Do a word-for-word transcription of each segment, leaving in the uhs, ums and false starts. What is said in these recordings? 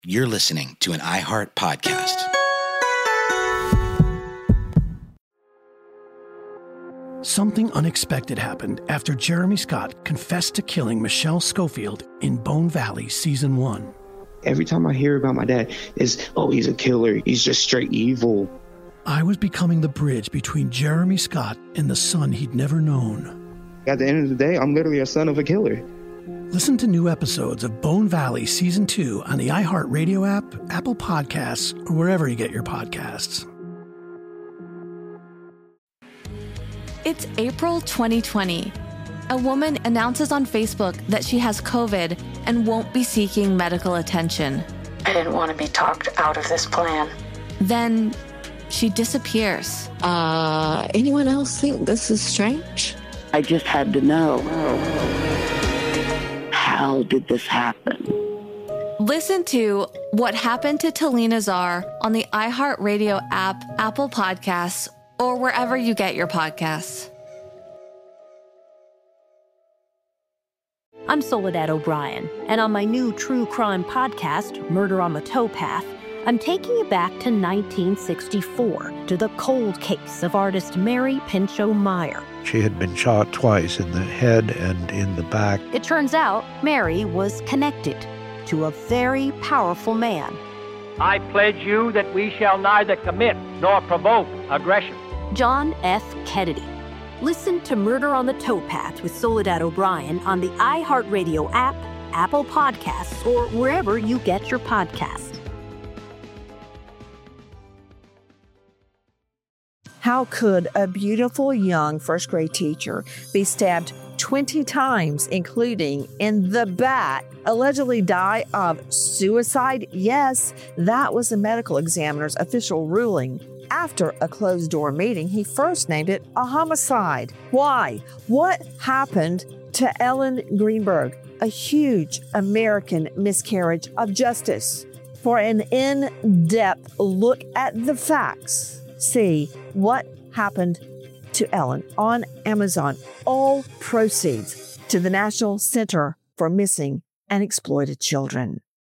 You're listening to an iHeart podcast. Something unexpected happened after Jeremy Scott confessed to killing Michelle Schofield in Bone Valley Season one. Every time I hear about my dad, is oh, he's a killer. He's just straight evil. I was becoming the bridge between Jeremy Scott and the son he'd never known. At the end of the day, I'm literally a son of a killer. Listen to new episodes of Bone Valley Season two on the iHeartRadio app, Apple Podcasts, or wherever you get your podcasts. It's April twenty twenty. A woman announces on Facebook that she has COVID and won't be seeking medical attention. I didn't want to be talked out of this plan. Then she disappears. Uh, anyone else think this is strange? I just had to know. How did this happen? Listen to What Happened to Talina Czar on the iHeartRadio app, Apple Podcasts, or wherever you get your podcasts. I'm Soledad O'Brien, and on my new true crime podcast, Murder on the Towpath, I'm taking you back to nineteen sixty-four, to the cold case of artist Mary Pinchot Meyer. She had been shot twice in the head and in the back. It turns out Mary was connected to a very powerful man. I pledge you that we shall neither commit nor provoke aggression. John F. Kennedy. Listen to Murder on the Towpath with Soledad O'Brien on the iHeartRadio app, Apple Podcasts, or wherever you get your podcasts. How could a beautiful young first grade teacher be stabbed twenty times, including in the back, allegedly die of suicide? Yes, that was the medical examiner's official ruling. After a closed-door meeting, he first named it a homicide. Why? What happened to Ellen Greenberg? A huge American miscarriage of justice. For an in-depth look at the facts, see What Happened to Ellen on Amazon. All proceeds to the National Center for Missing and Exploited Children.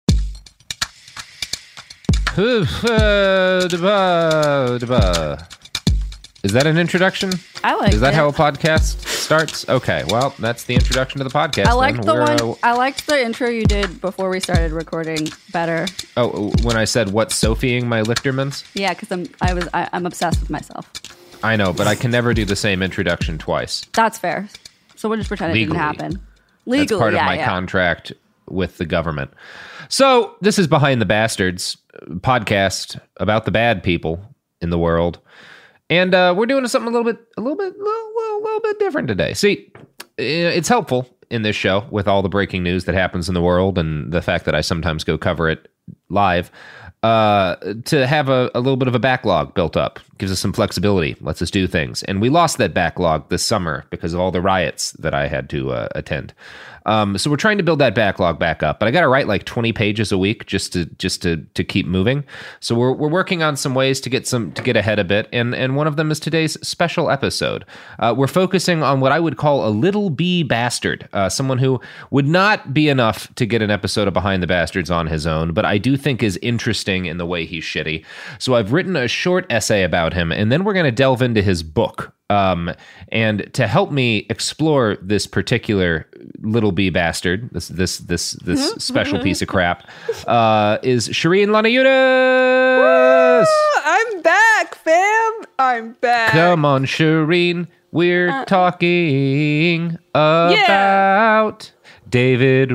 Is that an introduction? I like it. Is that it. How a podcast starts? Okay, well, that's the introduction to the podcast. I liked then. the We're, one. Uh, I liked the intro you did before we started recording better. Oh, when I said what's Sophieing my Lichtermans? Yeah, because I'm I was I, I'm obsessed with myself. I know, but I can never do the same introduction twice. That's fair. So we'll just pretend Legally. it didn't happen. Legally, That's part yeah, of my yeah. contract with the government. So this is Behind the Bastards, podcast about the bad people in the world. And uh, we're doing something a little bit, a little bit, a little, little bit different today. See, it's helpful in this show with all the breaking news that happens in the world and the fact that I sometimes go cover it live uh, to have a, a little bit of a backlog built up. Gives us some flexibility, lets us do things. And we lost that backlog this summer because of all the riots that I had to uh, attend. Um, so we're trying to build that backlog back up, but I got to write like twenty pages a week just to just to to keep moving. So we're we're working on some ways to get some to get ahead a bit, and and one of them is today's special episode. Uh, we're focusing on what I would call a little B bastard, uh, someone who would not be enough to get an episode of Behind the Bastards on his own, but I do think is interesting in the way he's shitty. So I've written a short essay about him, and then we're going to delve into his book. Um, and to help me explore this particular little B bastard, this this this this special piece of crap, uh, is Shireen Lanayunas. I'm back, fam. I'm back. Come on, Shireen. We're uh, talking about yeah. David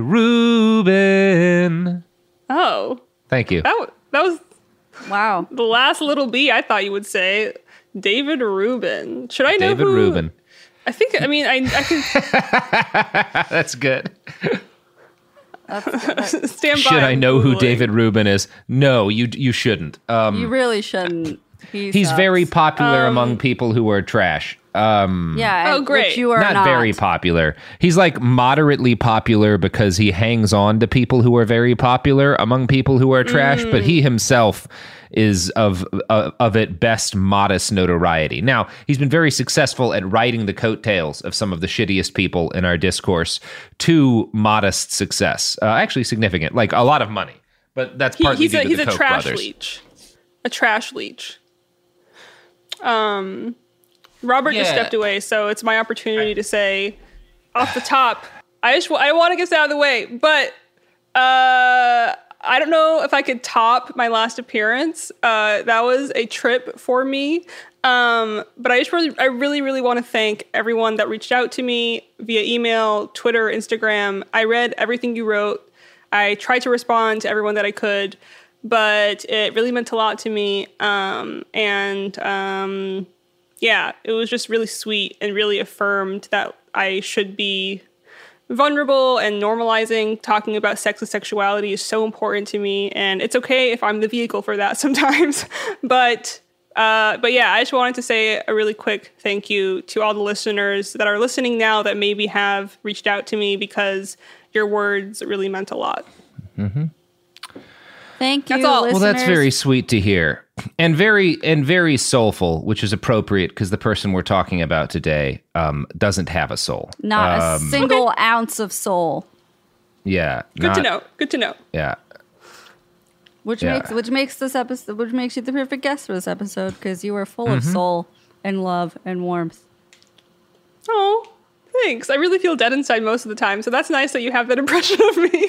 Rubin. Oh, thank you. That, that was wow. The last little B I thought you would say. David Rubin. Should I know David who? Rubin. I think, I mean, I, I can... That's good. That's, that's... Stand by. Should I know Googling. who David Rubin is? No, you you shouldn't. Um, you really shouldn't. He he's sucks. very popular um, among people who are trash. Um, yeah. Oh, great. Which you are not, not very popular. He's like moderately popular because he hangs on to people who are very popular among people who are trash, Mm. but he himself is of, of of at best modest notoriety. Now, he's been very successful at riding the coattails of some of the shittiest people in our discourse to modest success. Uh, actually significant, like a lot of money. But that's He, partly he's due a to he's the a Koch trash brothers. leech, a trash leech. Um, Robert just Yeah. stepped away, so it's my opportunity to say, off the top, I just I want to get this out of the way, but uh, I don't know if I could top my last appearance. Uh, that was a trip for me. Um, but I just really, I really, really want to thank everyone that reached out to me via email, Twitter, Instagram. I read everything you wrote. I tried to respond to everyone that I could, but it really meant a lot to me. Um, and um, yeah, it was just really sweet and really affirmed that I should be vulnerable, and normalizing talking about sex and sexuality is so important to me. And it's okay if I'm the vehicle for that sometimes. but uh, but yeah, I just wanted to say a really quick thank you to all the listeners that are listening now that maybe have reached out to me, because your words really meant a lot. Mm-hmm. Thank you, That's all. listeners. Well, that's very sweet to hear, and very and very soulful, which is appropriate because the person we're talking about today um, doesn't have a soul. Not um, a single ounce of soul. Yeah, Good to not- know. Good to know. Yeah, Which Yeah. makes which makes this episode which makes you the perfect guest for this episode, because you are full of Mhm. soul and love and warmth. Oh, thanks. I really feel dead inside most of the time, so that's nice that you have that impression of me.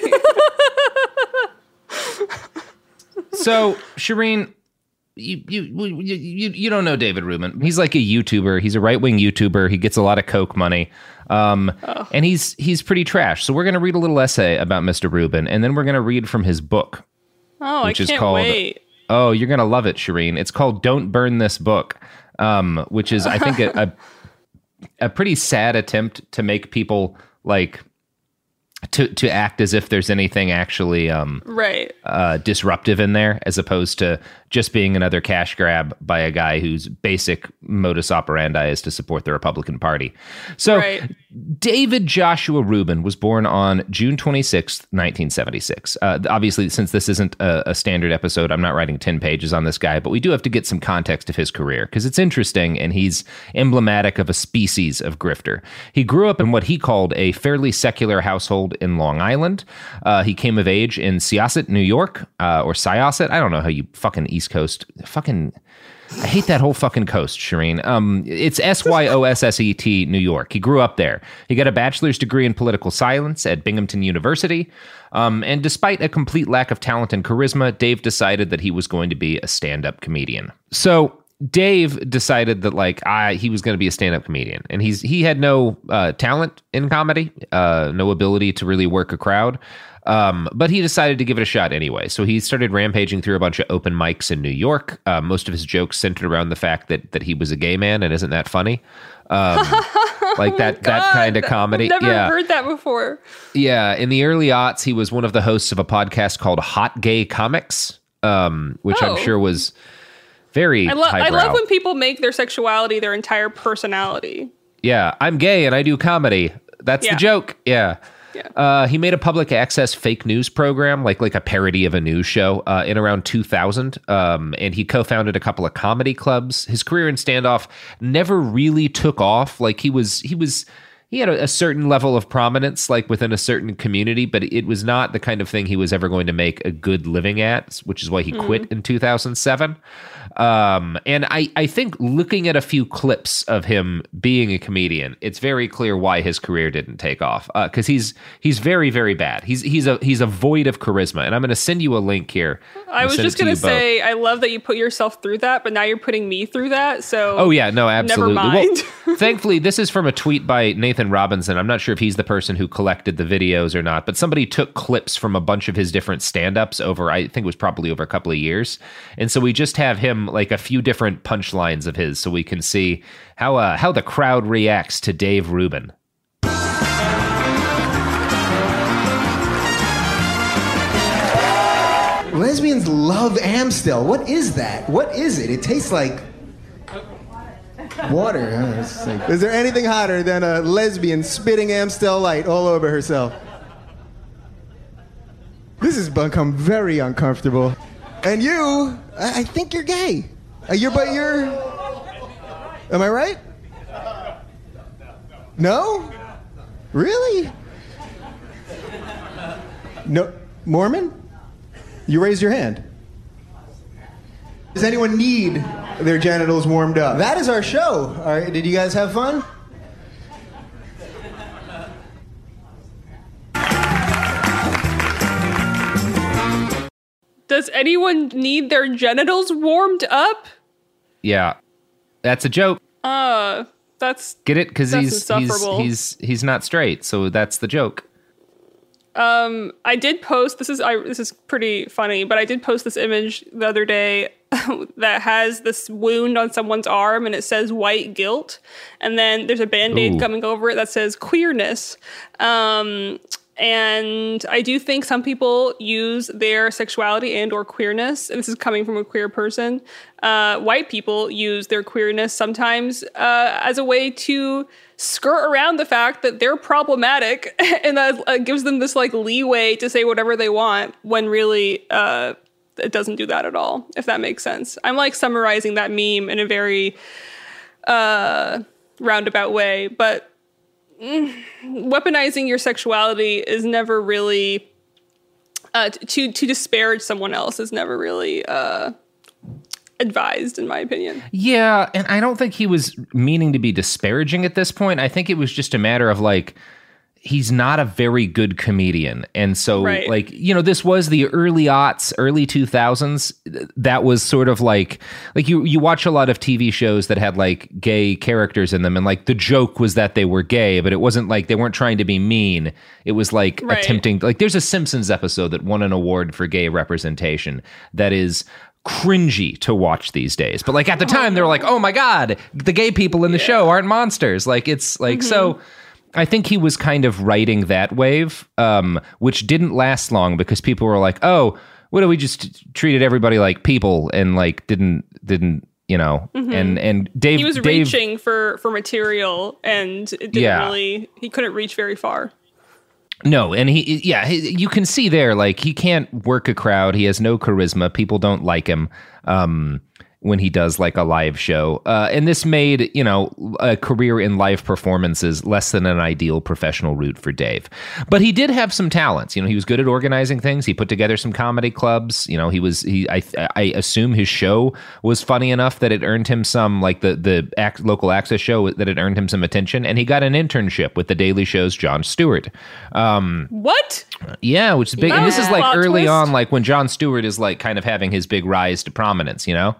So, Shireen, you, you you you you don't know David Rubin. He's like a YouTuber. He's a right wing YouTuber. He gets a lot of Coke money, um, Oh. and he's he's pretty trash. So we're gonna read a little essay about Mister Rubin, and then we're gonna read from his book, Oh, which I is can't called. wait. Oh, you're gonna love it, Shireen. It's called "Don't Burn This Book," um, which is, I think, a, a a pretty sad attempt to make people like to to act as if there's anything actually um, Right. uh, disruptive in there, as opposed to just being another cash grab by a guy whose basic modus operandi is to support the Republican Party. So, Right. David Joshua Rubin was born on June twenty-sixth, nineteen seventy-six. Uh, obviously, since this isn't a, a standard episode, I'm not writing ten pages on this guy, but we do have to get some context of his career because it's interesting and he's emblematic of a species of grifter. He grew up in what he called a fairly secular household in Long Island. Uh, he came of age in Syosset, New York, uh, or Syosset. I don't know how you fucking East Coast fucking... I hate that whole fucking coast, Shireen. Um, it's S Y O S S E T, New York. He grew up there. He got a bachelor's degree in political science at Binghamton University. Um, and despite a complete lack of talent and charisma, Dave decided that he was going to be a stand-up comedian. So Dave decided that like I, he was going to be a stand-up comedian, and he's he had no uh, talent in comedy, uh, no ability to really work a crowd. Um, but he decided to give it a shot anyway. So he started rampaging through a bunch of open mics in New York. Uh, most of his jokes centered around the fact that that he was a gay man, and isn't that funny? Um, like that that kind of comedy. I've never yeah. heard that before. Yeah, in the early aughts, he was one of the hosts of a podcast called Hot Gay Comics, um, which Oh. I'm sure was very I, lo- I highbrow. love when people make their sexuality their entire personality. Yeah, I'm gay and I do comedy. That's Yeah. the joke. Yeah. Yeah. Uh, he made a public access fake news program, like like a parody of a news show, uh, in around two thousand. Um, and he co-founded a couple of comedy clubs. His career in standoff never really took off. Like he was, he was, he had a, a certain level of prominence, like within a certain community, but it was not the kind of thing he was ever going to make a good living at, which is why he Mm. quit in two thousand seven. Um, and I, I think looking at a few clips of him being a comedian, it's very clear why his career didn't take off. Uh, cause he's, he's very, very bad. He's, he's a, he's a void of charisma. And I'm going to send you a link here. I was just going to say, I love that you put yourself through that, but now you're putting me through that. So Oh yeah, no, absolutely. Never mind. Well, thankfully, this is from a tweet by Nathan Robinson. I'm not sure if he's the person who collected the videos or not, but somebody took clips from a bunch of his different stand-ups over, I think it was probably over a couple of years. And so we just have him like a few different punchlines of his so we can see how uh, how the crowd reacts to Dave Rubin. Lesbians love Amstel. What is that? What is it? It tastes like water. Huh? It's like- is there anything hotter than a lesbian spitting Amstel Light all over herself? This has become very uncomfortable. And you, I, I think you're gay. Uh, you're, but you're. Am I right? No? Really? No, Mormon? You raise your hand. Does anyone need their genitals warmed up? That is our show. All right, did you guys have fun? Does anyone need their genitals warmed up? Yeah, that's a joke. Uh, that's Get it? Because that's he's he's insufferable. he's he's not straight, so that's the joke. Um, I did post. This is I. This is pretty funny, but I did post this image the other day that has this wound on someone's arm, and it says "white guilt," and then there's a Band-Aid Ooh. coming over it that says "queerness." Um, and I do think some people use their sexuality and or queerness, and this is coming from a queer person. Uh, white people use their queerness sometimes uh, as a way to skirt around the fact that they're problematic, and that uh, gives them this like leeway to say whatever they want when really uh, it doesn't do that at all, if that makes sense. I'm like summarizing that meme in a very uh, roundabout way, but mm, weaponizing your sexuality is never really uh, to to disparage someone else is never really uh, advised, in my opinion. Yeah, and I don't think he was meaning to be disparaging at this point. I think it was just a matter of like, he's not a very good comedian. And so Right. like, you know, this was the early aughts, early two thousands. That was sort of like, like you, you watch a lot of T V shows that had like gay characters in them. And like the joke was that they were gay, but it wasn't like they weren't trying to be mean. It was like Right. attempting, like there's a Simpsons episode that won an award for gay representation that is cringy to watch these days. But like at the time they were like, oh my God, the gay people in the yeah. show aren't monsters. Like it's like, mm-hmm. so I think he was kind of riding that wave, um, which didn't last long because people were like, oh, what do we just treated everybody like people and like didn't, didn't, you know, mm-hmm. and, and Dave, he was Dave, reaching for, for material and it didn't yeah. really, he couldn't reach very far. No, and he, yeah, he, you can see there, like, he can't work a crowd. He has no charisma. People don't like him um, when he does, like, a live show. Uh, and this made, you know, a career in live performances less than an ideal professional route for Dave. But he did have some talents. You know, he was good at organizing things. He put together some comedy clubs. You know, he was, he, I, I assume his show was funny enough that it earned him some, like, the, the act, local access show, that it earned him some attention. And he got an internship with The Daily Show's Jon Stewart. Um, what? Yeah, which is big. Oh, and this is, like, plot early twist. on, like, when Jon Stewart is, like, kind of having his big rise to prominence, you know?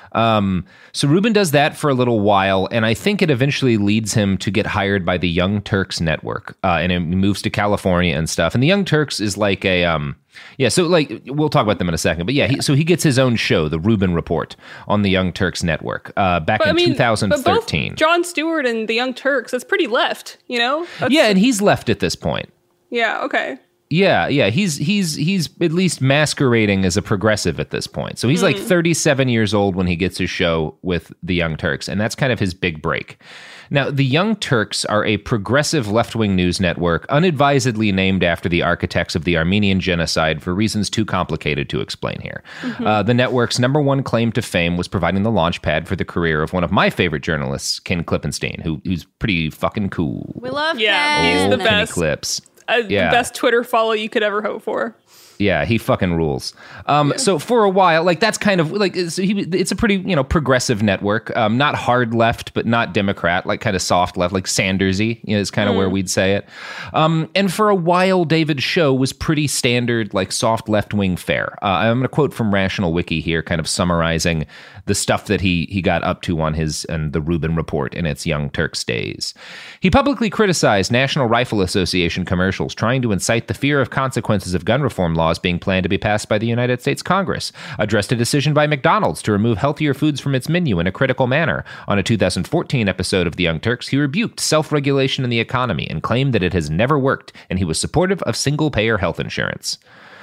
Um, so Rubin does that for a little while, and I think it eventually leads him to get hired by the Young Turks Network, uh, and he moves to California and stuff. And the Young Turks is like a, um, yeah, so like, we'll talk about them in a second, but yeah, he, so he gets his own show, The Rubin Report, on the Young Turks Network, uh, back But, in I mean, two thousand thirteen. But both Jon Stewart and the Young Turks, that's pretty left, you know? That's, Yeah, and he's left at this point. Yeah, okay. Yeah, yeah, he's he's he's at least masquerading as a progressive at this point. So he's Mm. like thirty-seven years old when he gets his show with the Young Turks, and that's kind of his big break. Now, the Young Turks are a progressive left-wing news network, unadvisedly named after the architects of the Armenian genocide for reasons too complicated to explain here. Mm-hmm. Uh, the network's number one claim to fame was providing the launch pad for the career of one of my favorite journalists, Ken Klippenstein, who who's pretty fucking cool. We love Yeah, Ken. he's the Kenny best. Clips. Uh, Yeah. The best Twitter follow you could ever hope for. Yeah, he fucking rules. Um, So for a while, like that's kind of like it's, he, it's a pretty you know progressive network, um, not hard left, but not Democrat, like kind of soft left, like Sandersy. You know, is kind of Mm. where we'd say it. Um, and for a while, David's show was pretty standard, like soft left wing fare. Uh, I'm going to quote from Rational Wiki here, kind of summarizing the stuff that he he got up to on his and the Rubin Report in its Young Turks days. He publicly criticized National Rifle Association commercials trying to incite the fear of consequences of gun reform laws being planned to be passed by the United States Congress, addressed a decision by McDonald's to remove healthier foods from its menu in a critical manner. On a two thousand fourteen episode of The Young Turks, he rebuked self-regulation in the economy and claimed that it has never worked, and he was supportive of single-payer health insurance.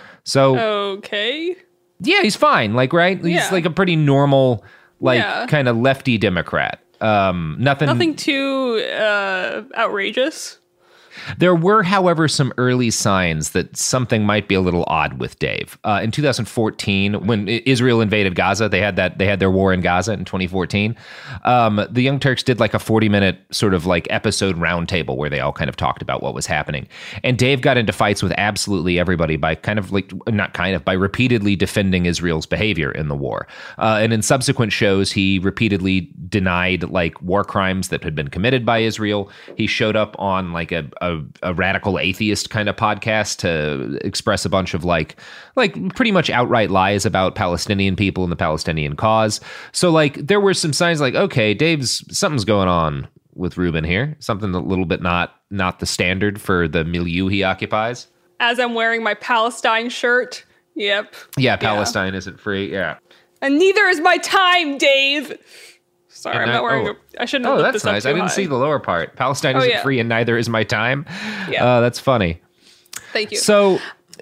So, Okay. yeah, he's fine. Like, right? He's Yeah. like a pretty normal, like, Yeah. kind of lefty Democrat. Um, nothing. Nothing too uh, outrageous. There were, however, some early signs that something might be a little odd with Dave. Uh, in two thousand fourteen, when Israel invaded Gaza, they had that they had their war in Gaza in twenty fourteen. Um, the Young Turks did like a forty minute sort of like episode roundtable where they all kind of talked about what was happening. And Dave got into fights with absolutely everybody by kind of like not kind of by repeatedly defending Israel's behavior in the war. Uh, and in subsequent shows, he repeatedly denied like war crimes that had been committed by Israel. He showed up on like a, a, a radical atheist kind of podcast to express a bunch of like, like pretty much outright lies about Palestinian people and the Palestinian cause. So like there were some signs like, okay, Dave's something's going on with Ruben here. Something a little bit not, not the standard for the milieu he occupies. As I'm wearing my Palestine shirt. Yep. Yeah. Palestine yeah. isn't free. Yeah. And neither is my time, Dave. Sorry, and I'm not wearing. Oh, a, I shouldn't. Oh, have that's this up nice. too I didn't high. see the lower part. Palestine Oh, isn't yeah. free, and neither is my time. Yeah, uh, that's funny. Thank you. So,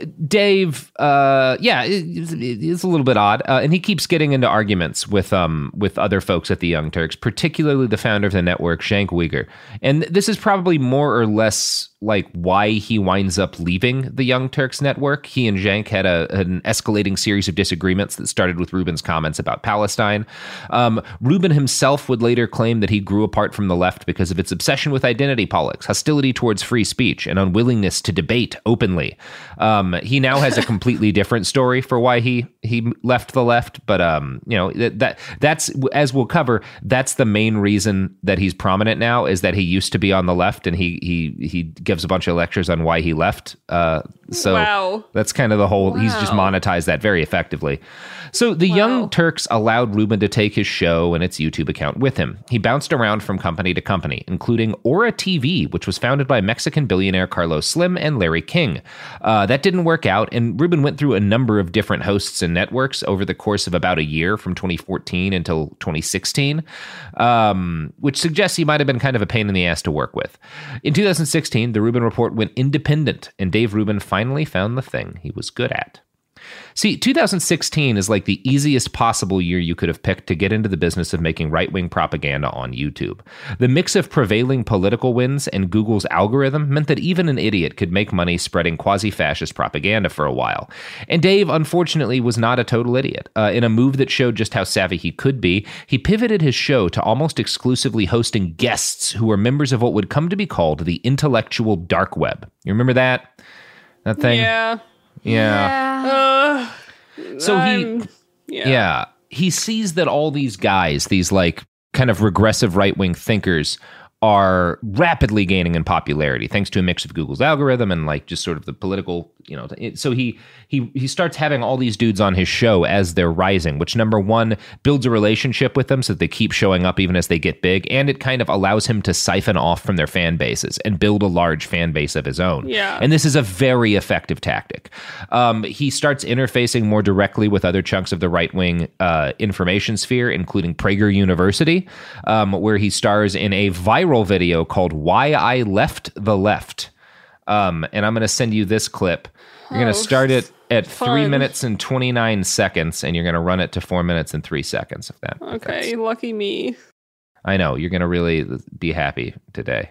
Dave, uh, yeah, it, it's a little bit odd, uh, and he keeps getting into arguments with um with other folks at the Young Turks, particularly the founder of the network, Cenk Uygur. And this is probably more or less like why he winds up leaving the Young Turks network. He and Cenk had a, an escalating series of disagreements that started with Ruben's comments about Palestine. Um, Ruben himself would later claim that he grew apart from the left because of its obsession with identity politics, hostility towards free speech, and unwillingness to debate openly. Um, he now has a completely different story for why he he left the left, but um, you know that, that that's as we'll cover. That's the main reason that he's prominent now is that he used to be on the left, and he he he gives a bunch of lectures on why he left. Uh, so wow. that's kind of the whole. Wow. He's just monetized that very effectively. So the wow. Young Turks allowed Ruben to take his show and its YouTube account with him. He bounced around from company to company, including Aura T V, which was founded by Mexican billionaire Carlos Slim and Larry King. Uh, that didn't work out, and Ruben went through a number of different hosts and networks over the course of about a year from twenty fourteen until twenty sixteen, um, which suggests he might have been kind of a pain in the ass to work with. In two thousand sixteen, the Ruben Report went independent, and Dave Rubin finally found the thing he was good at. See, two thousand sixteen is like the easiest possible year you could have picked to get into the business of making right-wing propaganda on YouTube. The mix of prevailing political winds and Google's algorithm meant that even an idiot could make money spreading quasi-fascist propaganda for a while. And Dave, unfortunately, was not a total idiot. Uh, in a move that showed just how savvy he could be, he pivoted his show to almost exclusively hosting guests who were members of what would come to be called the intellectual dark web. You remember that? That thing? Yeah. Yeah. Uh, so he, I'm, yeah. yeah, he sees that all these guys, these like kind of regressive right-wing thinkers, are rapidly gaining in popularity thanks to a mix of Google's algorithm and like just sort of the political, you know. It, so he he he starts having all these dudes on his show as they're rising, which number one builds a relationship with them so that they keep showing up even as they get big, and it kind of allows him to siphon off from their fan bases and build a large fan base of his own. Yeah. And this is a very effective tactic. Um, he starts interfacing more directly with other chunks of the right-wing uh, information sphere, including Prager University, um, where he stars in a viral video called Why I Left the Left. Um, and I'm going to send you this clip. You're going to start it at fun. three minutes and twenty-nine seconds, and you're going to run it to four minutes and three seconds. If that. if Okay, lucky me. I know. You're going to really be happy today.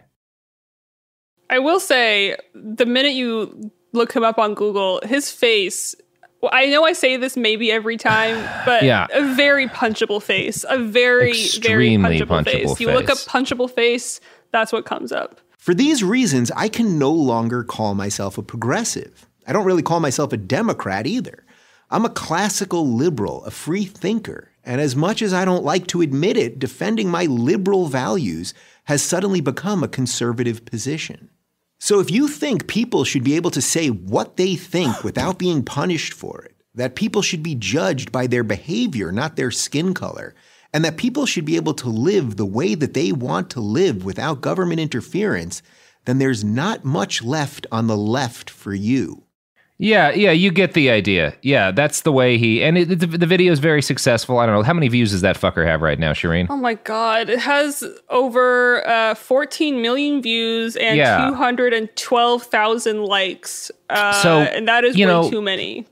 I will say, the minute you look him up on Google, his face, well, I know I say this maybe every time, but Yeah. a very punchable face. A very, Extremely very punchable, punchable face. You look up face. punchable face, that's what comes up. For these reasons, I can no longer call myself a progressive. I don't really call myself a Democrat either. I'm a classical liberal, a free thinker. And as much as I don't like to admit it, defending my liberal values has suddenly become a conservative position. So if you think people should be able to say what they think without being punished for it, that people should be judged by their behavior, not their skin color, and that people should be able to live the way that they want to live without government interference, then there's not much left on the left for you. Yeah, yeah, you get the idea. Yeah, that's the way he... And it, the, the video is very successful. I don't know. How many views does that fucker have right now, Shireen? Oh my God. It has over uh, fourteen million views and Yeah. two hundred twelve thousand likes. Uh, So, and that is you way know, too many.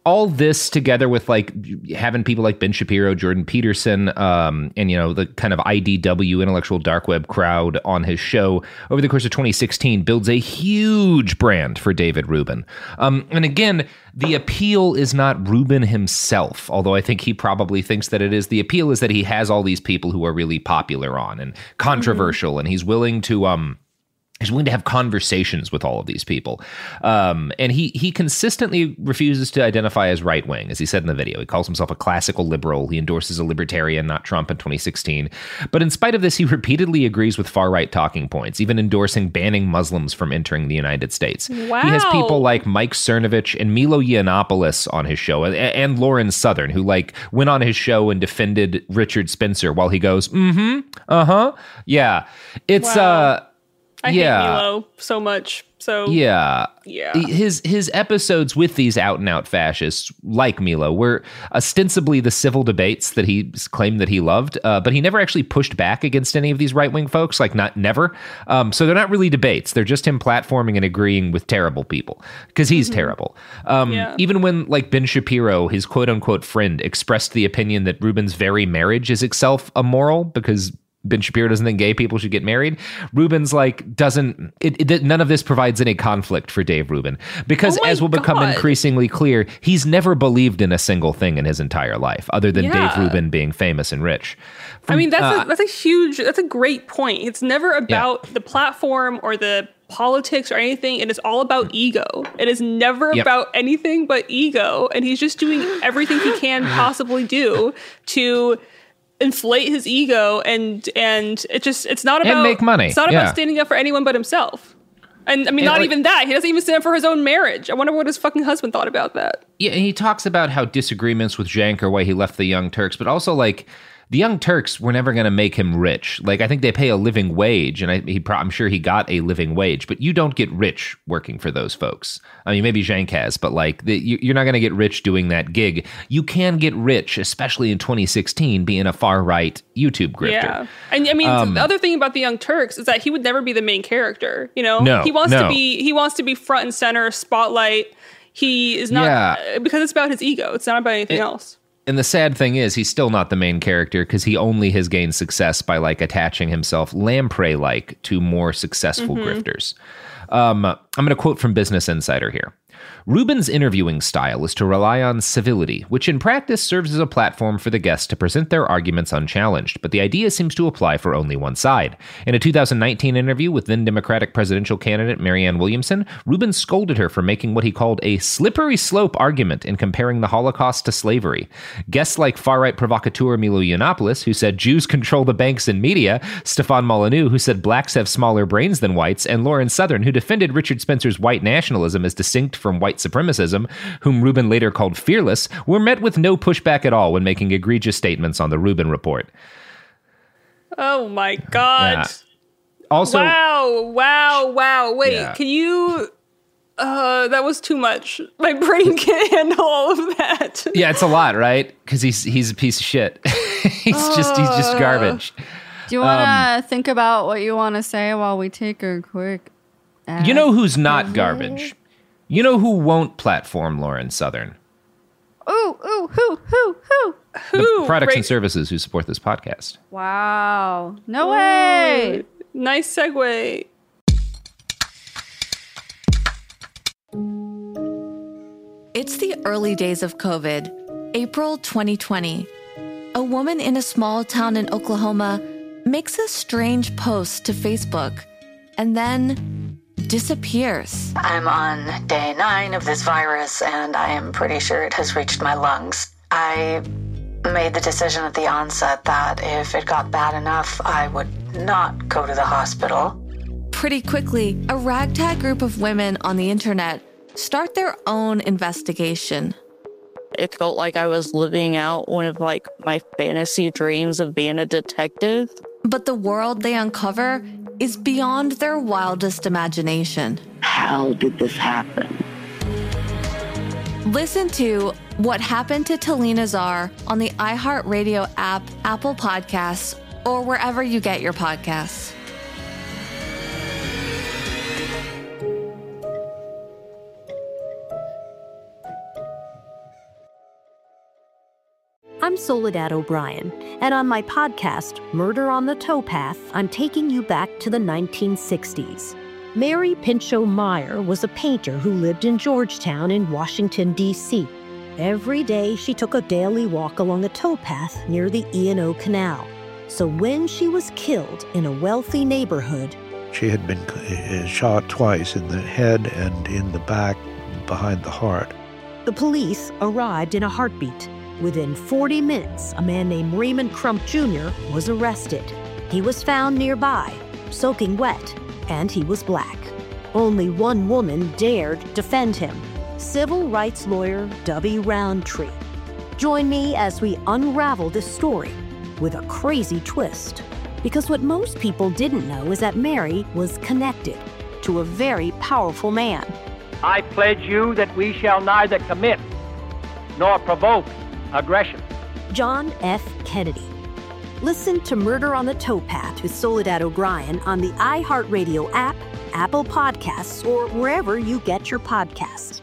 all this together with like having people like Ben Shapiro, Jordan Peterson, um, and, you know, the kind of I D W intellectual dark web crowd on his show over the course of twenty sixteen builds a huge brand for David Rubin. Um, and again, the appeal is not Rubin himself, although I think he probably thinks that it is. The appeal is that he has all these people who are really popular on and controversial, mm-hmm. and he's willing to... um. He's willing to have conversations with all of these people. Um, and he he consistently refuses to identify as right-wing, as he said in the video. He calls himself a classical liberal. He endorses a libertarian, not Trump, in twenty sixteen. But in spite of this, he repeatedly agrees with far-right talking points, even endorsing banning Muslims from entering the United States. Wow. He has people like Mike Cernovich and Milo Yiannopoulos on his show, and, and Lauren Southern, who like went on his show and defended Richard Spencer while he goes, mm-hmm, uh-huh, yeah. It's... Wow. uh. I yeah. hate Milo so much. So yeah, yeah. His his episodes with these out and out fascists like Milo were ostensibly the civil debates that he claimed that he loved, uh, but he never actually pushed back against any of these right wing folks. Like not never. Um, so they're not really debates. They're just him platforming and agreeing with terrible people because he's mm-hmm. terrible. Um, yeah. Even when like Ben Shapiro, his quote unquote friend, expressed the opinion that Rubin's very marriage is itself immoral because Ben Shapiro doesn't think gay people should get married. Rubin's like, doesn't, it, it, none of this provides any conflict for Dave Rubin. Because oh as will become God. increasingly clear, he's never believed in a single thing in his entire life, other than yeah. Dave Rubin being famous and rich. From, I mean, that's, uh, a, that's a huge, that's a great point. It's never about yeah. the platform or the politics or anything. It is all about ego. It is never yep. about anything but ego. And he's just doing everything he can possibly do to inflate his ego, and and it just it's not about and make money. It's not yeah. about standing up for anyone but himself. And I mean, and not like, even that. He doesn't even stand up for his own marriage. I wonder what his fucking husband thought about that. Yeah, and he talks about how disagreements with Cenk are why he left the Young Turks, but also like the Young Turks were never going to make him rich. Like, I think they pay a living wage, and I, he, I'm sure he got a living wage, but you don't get rich working for those folks. I mean, maybe Cenk has, but like, the, you, you're not going to get rich doing that gig. You can get rich, especially in twenty sixteen, being a far-right YouTube grifter. Yeah. And I mean, um, the other thing about the Young Turks is that he would never be the main character, you know? No, he wants no. to be, he wants to be front and center, spotlight. He is not, yeah. because it's about his ego. It's not about anything it, else. And the sad thing is, he's still not the main character because he only has gained success by like attaching himself lamprey-like to more successful mm-hmm. grifters. Um, I'm going to quote from Business Insider here. Rubin's interviewing style is to rely on civility, which in practice serves as a platform for the guests to present their arguments unchallenged, but the idea seems to apply for only one side. In a two thousand nineteen interview with then Democratic presidential candidate Marianne Williamson, Rubin scolded her for making what he called a slippery slope argument in comparing the Holocaust to slavery. Guests like far-right provocateur Milo Yiannopoulos, who said Jews control the banks and media, Stefan Molyneux, who said blacks have smaller brains than whites, and Lauren Southern, who defended Richard Spencer's white nationalism as distinct from white supremacism, whom Rubin later called fearless, were met with no pushback at all when making egregious statements on the Rubin Report. Oh my God. Yeah. Also, wow, wow, wow. Wait, yeah. can you... Uh, that was too much. My brain can't handle all of that. Yeah, it's a lot, right? Because he's he's a piece of shit. he's uh, just he's just garbage. Do you want to um, think about what you want to say while we take a quick ad? You know who's not garbage? You know who won't platform Lauren Southern? Ooh, ooh, who, who, who? Who? The products Right. and services who support this podcast. Wow. No way. Nice segue. It's the early days of COVID, April twenty twenty. A woman in a small town in Oklahoma makes a strange post to Facebook and then disappears. I'm on day nine of this virus, and I am pretty sure it has reached my lungs. I made the decision at the onset that if it got bad enough, I would not go to the hospital. Pretty quickly, a ragtag group of women on the internet start their own investigation. It felt like I was living out one of like my fantasy dreams of being a detective. But the world they uncover is beyond their wildest imagination. How did this happen? Listen to What Happened to Talina Czar on the iHeartRadio app, Apple Podcasts, or wherever you get your podcasts. I'm Soledad O'Brien, and on my podcast, Murder on the Towpath, I'm taking you back to the nineteen sixties. Mary Pinchot Meyer was a painter who lived in Georgetown in Washington, D C Every day, she took a daily walk along a towpath near the E and O Canal. So when she was killed in a wealthy neighborhood, She had been uh, shot twice in the head and in the back behind the heart. the police arrived in a heartbeat. Within forty minutes, a man named Raymond Crump Junior was arrested. He was found nearby, soaking wet, and he was black. Only one woman dared defend him, civil rights lawyer Dubby Roundtree. Join me as we unravel this story with a crazy twist. Because what most people didn't know is that Mary was connected to a very powerful man. I pledge you that we shall neither commit nor provoke aggression. John F. Kennedy. Listen to Murder on the Towpath with Soledad O'Brien on the iHeartRadio app, Apple Podcasts, or wherever you get your podcasts.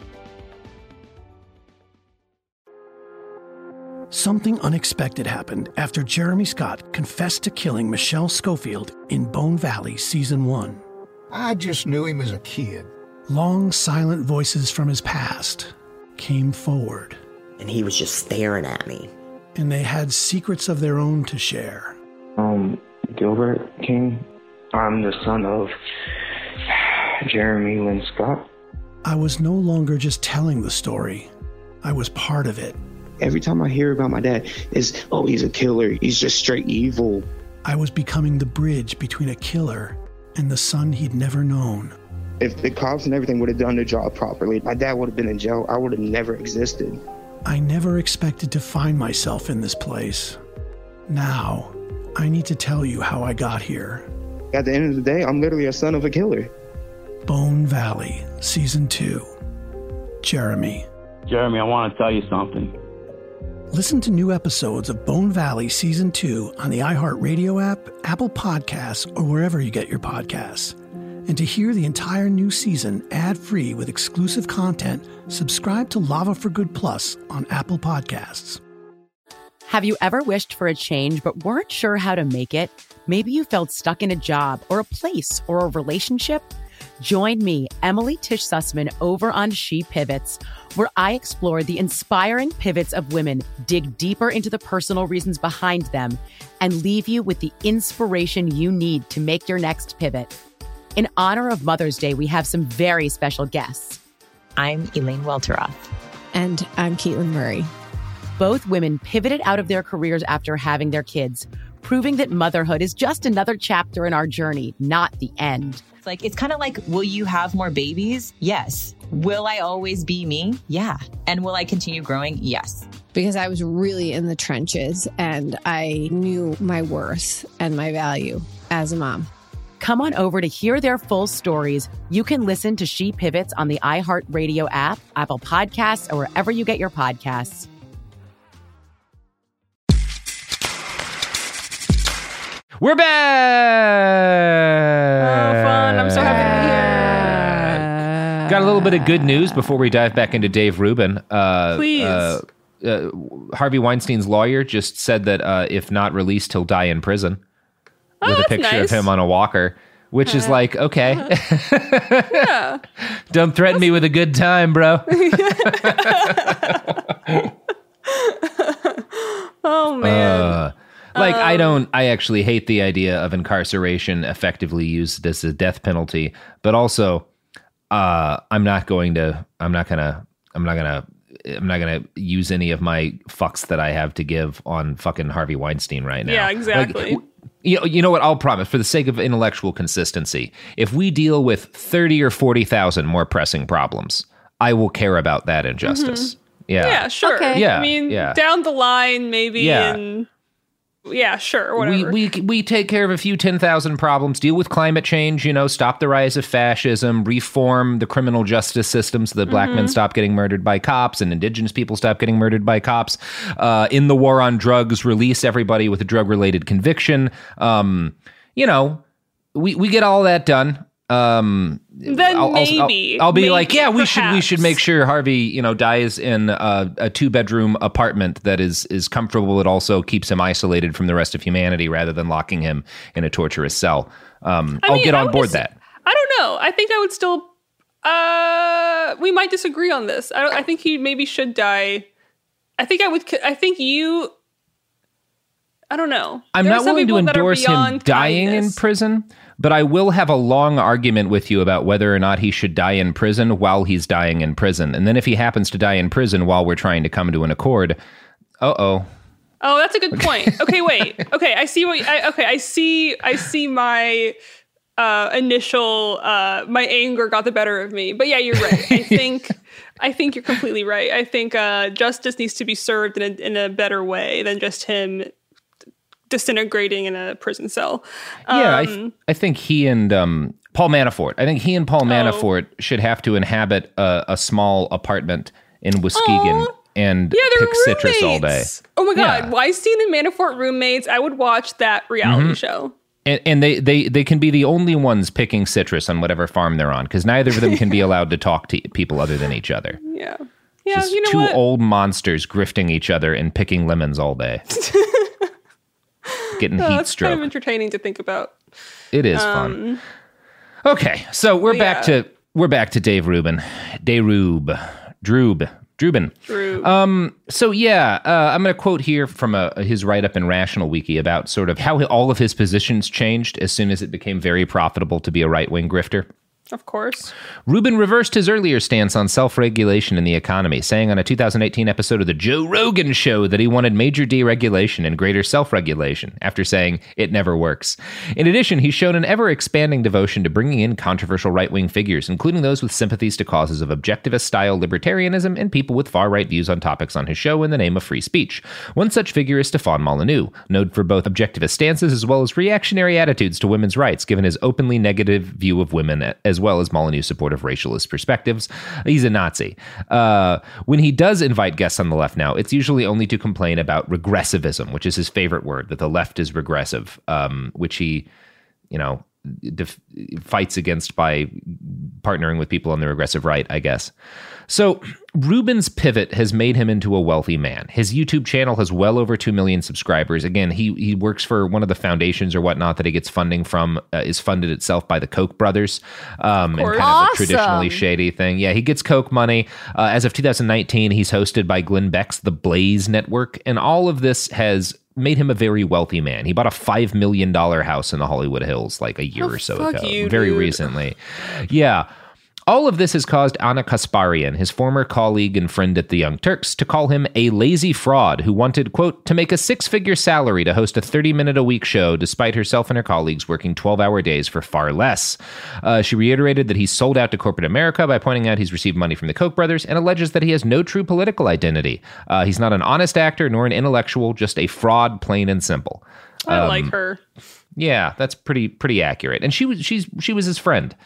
Something unexpected happened after Jeremy Scott confessed to killing Michelle Schofield in Bone Valley Season one. I just knew him as a kid. Long, silent voices from his past came forward. And he was just staring at me. And they had secrets of their own to share. Um, Gilbert King. I'm the son of Jeremy Lynn Scott. I was no longer just telling the story. I was part of it. Every time I hear about my dad, it's, oh, he's a killer. He's just straight evil. I was becoming the bridge between a killer and the son he'd never known. If the cops and everything would have done their job properly, my dad would have been in jail. I would have never existed. I never expected to find myself in this place. Now, I need to tell you how I got here. At the end of the day, I'm literally a son of a killer. Bone Valley, Season two. Jeremy. Jeremy, I want to tell you something. Listen to new episodes of Bone Valley Season two on the iHeartRadio app, Apple Podcasts, or wherever you get your podcasts. And to hear the entire new season ad-free with exclusive content, subscribe to Lava for Good Plus on Apple Podcasts. Have you ever wished for a change but weren't sure how to make it? Maybe you felt stuck in a job or a place or a relationship? Join me, Emily Tish Sussman, over on She Pivots, where I explore the inspiring pivots of women, dig deeper into the personal reasons behind them, and leave you with the inspiration you need to make your next pivot. In honor of Mother's Day, we have some very special guests. I'm Elaine Welteroth. And I'm Caitlin Murray. Both women pivoted out of their careers after having their kids, proving that motherhood is just another chapter in our journey, not the end. It's like, it's kind of like, will you have more babies? Yes. Will I always be me? Yeah. And will I continue growing? Yes. Because I was really in the trenches and I knew my worth and my value as a mom. Come on over to hear their full stories. You can listen to She Pivots on the iHeartRadio app, Apple Podcasts, or wherever you get your podcasts. We're back! Oh, fun. I'm so happy to be here. Got a little bit of good news before we dive back into Dave Rubin. Uh, Please. Uh, uh, Harvey Weinstein's lawyer just said that uh, if not released, he'll die in prison. Oh, with a that's picture nice. of him on a walker, which uh, is like, okay. Yeah. Don't threaten that's... me with a good time, bro. Oh, man. Uh, like, um, I don't, I actually hate the idea of incarceration effectively used as a death penalty, but also, uh, I'm not going to, I'm not going to, I'm not going to, I'm not going to use any of my fucks that I have to give on fucking Harvey Weinstein right now. Yeah, exactly. Like, you know, you know what? I'll promise, for the sake of intellectual consistency, if we deal with thirty or forty thousand more pressing problems, I will care about that injustice. Mm-hmm. Yeah. Yeah, sure. Okay. Yeah, I mean, yeah. down the line, maybe Yeah. in... Yeah, sure, whatever. We, we we take care of a few ten thousand problems, deal with climate change, you know, stop the rise of fascism, reform the criminal justice system so that black Mhm. men stop getting murdered by cops and indigenous people stop getting murdered by cops. Uh, in the war on drugs, release everybody with a drug-related conviction. Um, you know, we, we get all that done. um, then I'll, maybe I'll, I'll be maybe, like, yeah, we perhaps. should we should make sure Harvey, you know, dies in a, a two bedroom apartment that is is comfortable. It also keeps him isolated from the rest of humanity rather than locking him in a torturous cell. Um, I I'll mean, get I on would board just- that. I don't know. I think I would still. Uh, we might disagree on this. I don't. I think he maybe should die. I think I would. I think you. I don't know. I'm There are not some willing to people that are endorse him beyond dying kindness. in prison, but I will have a long argument with you about whether or not he should die in prison while he's dying in prison. And then if he happens to die in prison while we're trying to come to an accord, uh-oh. Oh, that's a good point. Okay, wait. Okay, I see what. I, okay, I see. I see my uh, initial. Uh, my anger got the better of me. But yeah, you're right. I think. I think you're completely right. I think uh, justice needs to be served in a, in a better way than just him disintegrating in a prison cell. Um, Yeah, I, th- I think he and um, Paul Manafort. I think he and Paul Manafort should have to inhabit a, a small apartment in Muskegon and yeah, they're pick citrus all day. roommates. Oh my God, Yeah. Weinstein and Manafort roommates. I would watch that reality Mhm. show. And, and they, they, they can be the only ones picking citrus on whatever farm they're on, because neither of them can be allowed to talk to people other than each other. Yeah. Yeah, Just you know two what? old monsters grifting each other and picking lemons all day. Getting Oh, heat it's stroke. kind of entertaining to think about. It is Um, fun. Okay, so we're yeah. back to we're back to Dave Rubin. Dave Rube. Drube. Drubin. Drube. Um, so yeah, uh, I'm going to quote here from a, his write-up in Rational Wiki about sort of how all of his positions changed as soon as it became very profitable to be a right-wing grifter. Of course. Rubin reversed his earlier stance on self-regulation in the economy, saying on a two thousand eighteen episode of The Joe Rogan Show that he wanted major deregulation and greater self-regulation, after saying it never works. In addition, he's shown an ever-expanding devotion to bringing in controversial right-wing figures, including those with sympathies to causes of objectivist-style libertarianism and people with far-right views on topics on his show in the name of free speech. One such figure is Stefan Molyneux, known for both objectivist stances as well as reactionary attitudes to women's rights, given his openly negative view of women, as well as Molyneux's supportive racialist perspectives. He's a Nazi. Uh, when he does invite guests on the left now, it's usually only to complain about regressivism, which is his favorite word, that the left is regressive, um, which he, you know, def- fights against by partnering with people on the regressive right, I guess. So Rubin's pivot has made him into a wealthy man. His YouTube channel has well over two million subscribers. Again, he he works for one of the foundations or whatnot that he gets funding from, uh, is funded itself by the Koch brothers, um, and kind of Awesome. a traditionally shady thing. Yeah, he gets Koch money. Uh, as of two thousand nineteen, he's hosted by Glenn Beck's The Blaze Network, and all of this has made him a very wealthy man. He bought a five million dollars house in the Hollywood Hills like a year Oh, or so fuck ago, you, very dude. recently. Yeah. All of this has caused Anna Kasparian, his former colleague and friend at the Young Turks, to call him a lazy fraud who wanted, quote, to make a six-figure salary to host a thirty-minute-a-week show despite herself and her colleagues working twelve-hour days for far less. Uh, she reiterated that he sold out to corporate America by pointing out he's received money from the Koch brothers and alleges that he has no true political identity. Uh, he's not an honest actor nor an intellectual, just a fraud, plain and simple. I Um, like her. Yeah, that's pretty pretty accurate. And she was she's she was his friend.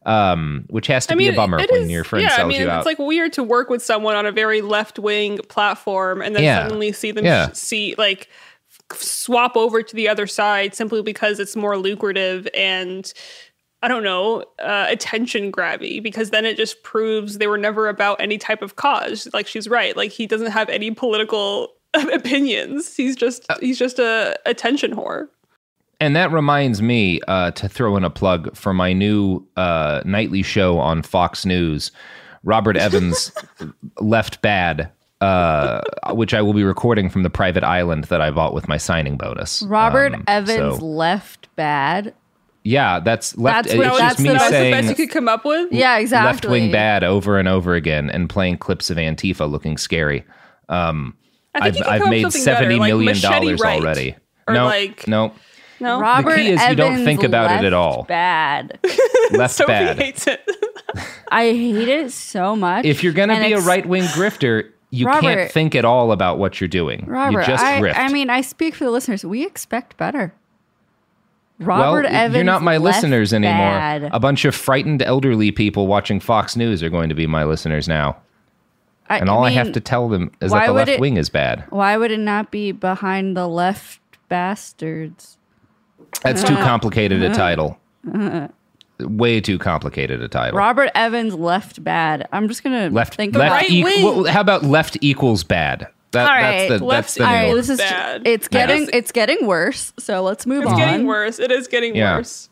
Um, which has to I be mean, a bummer it when is- your friend yeah, sells I mean, you out. it's like weird to work with someone on a very left-wing platform and then Yeah. suddenly see them Yeah. sh- see like f- swap over to the other side simply because it's more lucrative and I don't know, uh, attention grabby, because then it just proves they were never about any type of cause. Like she's right. Like he doesn't have any political opinions. He's just Uh, he's just a attention whore. And that reminds me uh, to throw in a plug for my new uh, nightly show on Fox News, Robert Evans Left Bad, uh, which I will be recording from the private island that I bought with my signing bonus. Robert Um, Evans so- left bad. Yeah, that's left. That's it's what- just that's me the- that's the saying Best you could come up with. Yeah, exactly. left wing bad over and over again and playing clips of Antifa looking scary. Um, I think I've, you can I've come up made with something better, seventy like million Machete dollars Right. already. Or no, like- no. No, Robert The key is you don't Evans think about it at left all. Bad. Left Sophie bad. hates it. I hate it so much. If you're going to And be a ex- right wing grifter, you Robert- can't think at all about what you're doing. Robert, you just I, grift. I mean, I speak for the listeners. We expect better. Robert well, Evans. you're not my left listeners anymore. bad. A bunch of frightened elderly people watching Fox News are going to be my listeners now. I- and all I, I have mean, to tell them is why that the would left it- wing is bad. Why would it not be behind the left bastards? That's too complicated a title. way too complicated a title. Robert Evans left bad. I'm just gonna Left, think left right e- wing. well, how about left equals bad? That, All that's right, the, left that's the all new right, one. this is Bad. it's getting Yeah. it's getting worse. So let's move It's on. getting worse. It is getting Yeah. worse.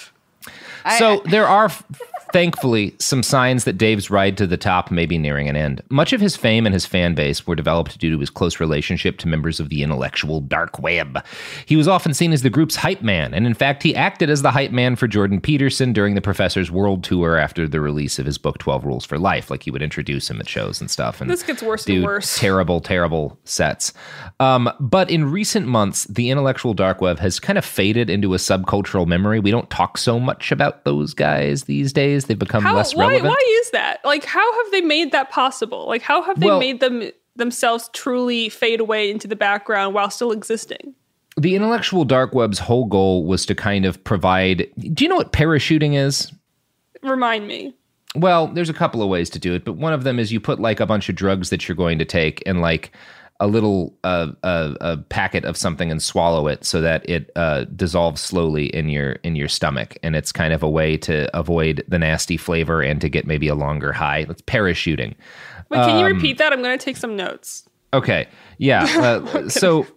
So there are, thankfully, some signs that Dave's ride to the top may be nearing an end. Much of his fame and his fan base were developed due to his close relationship to members of the intellectual dark web. He was often seen as the group's hype man, and in fact, he acted as the hype man for Jordan Peterson during the Professor's World Tour after the release of his book, twelve Rules for Life. Like, he would introduce him at shows and stuff. And This gets worse do and worse. Terrible, terrible sets. Um, but in recent months, the intellectual dark web has kind of faded into a subcultural memory. We don't talk so much about those guys these days. They've become How, less why, relevant. why is that? Like, how have they made that possible? Like, how have they Well- made them themselves truly fade away into the background while still existing? The intellectual dark web's whole goal was to kind of provide. Do you know what parachuting is? Remind me. Well, there's a couple of ways to do it, but one of them is you put like a bunch of drugs that you're going to take and like a little uh, uh, a packet of something and swallow it so that it uh, dissolves slowly in your in your stomach, and it's kind of a way to avoid the nasty flavor and to get maybe a longer high. That's parachuting. Wait, can you Um, repeat that? I'm going to take some notes. Okay, yeah. Uh, so.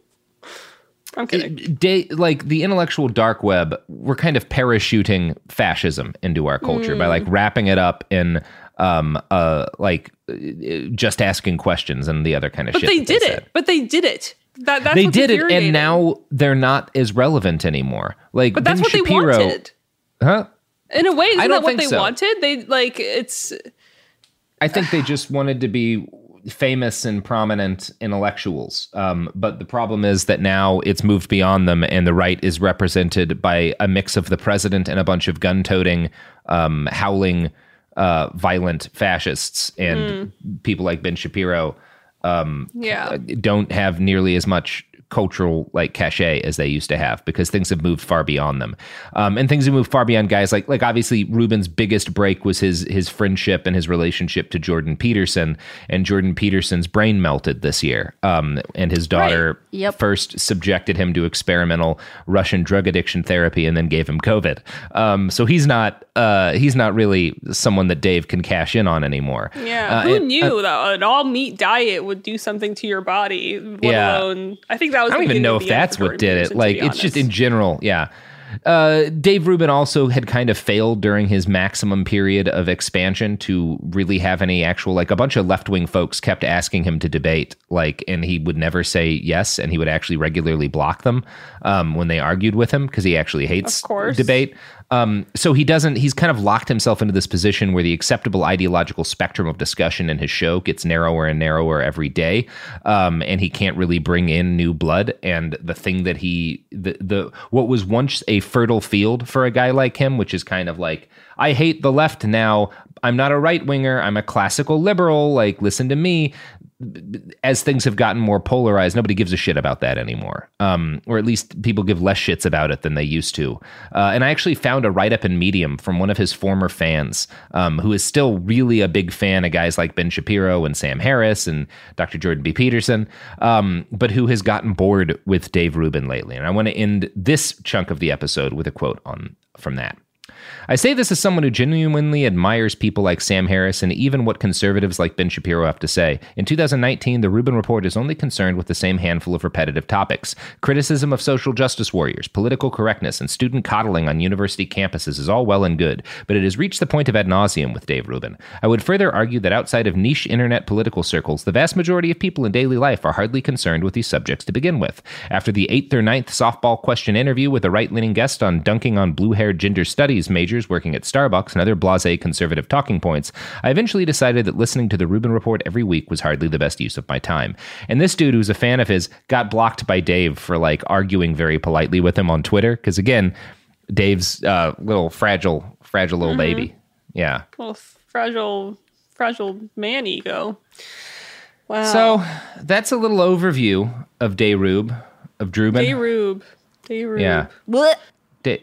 I'm kidding. Day, like the intellectual dark web, we're kind of parachuting fascism into our culture by like wrapping it up in um uh like uh, just asking questions and the other kind of But shit. they that did said. it. But they did it. That, that's They what's did it, and infuriating. now they're not as relevant anymore. Like, But that's Ben what Shapiro, they wanted. Huh? In a way, isn't I that don't what think they so. wanted? They like it's. I think they just wanted to be famous and prominent intellectuals. Um, but the problem is that now it's moved beyond them, and the right is represented by a mix of the president and a bunch of gun-toting, um, howling, uh, violent fascists, and Mm. people like Ben Shapiro um, Yeah. don't have nearly as much cultural like cachet as they used to have, because things have moved far beyond them. Um, and things have moved far beyond guys like, like obviously Rubin's biggest break was his, his friendship and his relationship to Jordan Peterson, and Jordan Peterson's brain melted this year. Um, and his daughter Right. Yep. first subjected him to experimental Russian drug addiction therapy and then gave him COVID. Um, so he's not, uh, he's not really someone that Dave can cash in on anymore. Yeah, Uh, who and- knew uh, that an all meat diet would do something to your body? Let Yeah. alone, I think that was. I don't the even beginning know of if the end that's for what Jordan did it. Peterson, to Like, be it's just honest. in general. Yeah. Uh, Dave Rubin also had kind of failed during his maximum period of expansion to really have any actual, like a bunch of left-wing folks kept asking him to debate, like, and he would never say yes, and he would actually regularly block them um, when they argued with him, because he actually hates Of course. debate. Um, so he doesn't, he's kind of locked himself into this position where the acceptable ideological spectrum of discussion in his show gets narrower and narrower every day. Um, and he can't really bring in new blood. And the thing that he, the, the, what was once a fertile field for a guy like him, which is kind of like, I hate the left now. I'm not a right winger. I'm a classical liberal. Like, listen to me. As things have gotten more polarized, nobody gives a shit about that anymore. Um, or at least people give less shits about it than they used to. Uh, and I actually found a write-up in Medium from one of his former fans, um, who is still really a big fan of guys like Ben Shapiro and Sam Harris and Doctor Jordan B. Peterson, um, but who has gotten bored with Dave Rubin lately. And I want to end this chunk of the episode with a quote on from that. I say this as someone who genuinely admires people like Sam Harris and even what conservatives like Ben Shapiro have to say. In two thousand nineteen, the Rubin Report is only concerned with the same handful of repetitive topics. Criticism of social justice warriors, political correctness, and student coddling on university campuses is all well and good, but it has reached the point of ad nauseum with Dave Rubin. I would further argue that outside of niche internet political circles, the vast majority of people in daily life are hardly concerned with these subjects to begin with. After the eighth or ninth softball question interview with a right-leaning guest on dunking on blue-haired gender studies majors working at Starbucks and other blasé conservative talking points, I eventually decided that listening to the Rubin Report every week was hardly the best use of my time. And this dude, who's a fan of his, got blocked by Dave for like arguing very politely with him on Twitter. Because again, Dave's uh, little fragile, fragile little Mhm. baby. Yeah. Well, fragile, fragile man ego. Wow. So that's a little overview of Dayrube, of Drubin. Dayrube. Dayrube. Yeah. What? Da-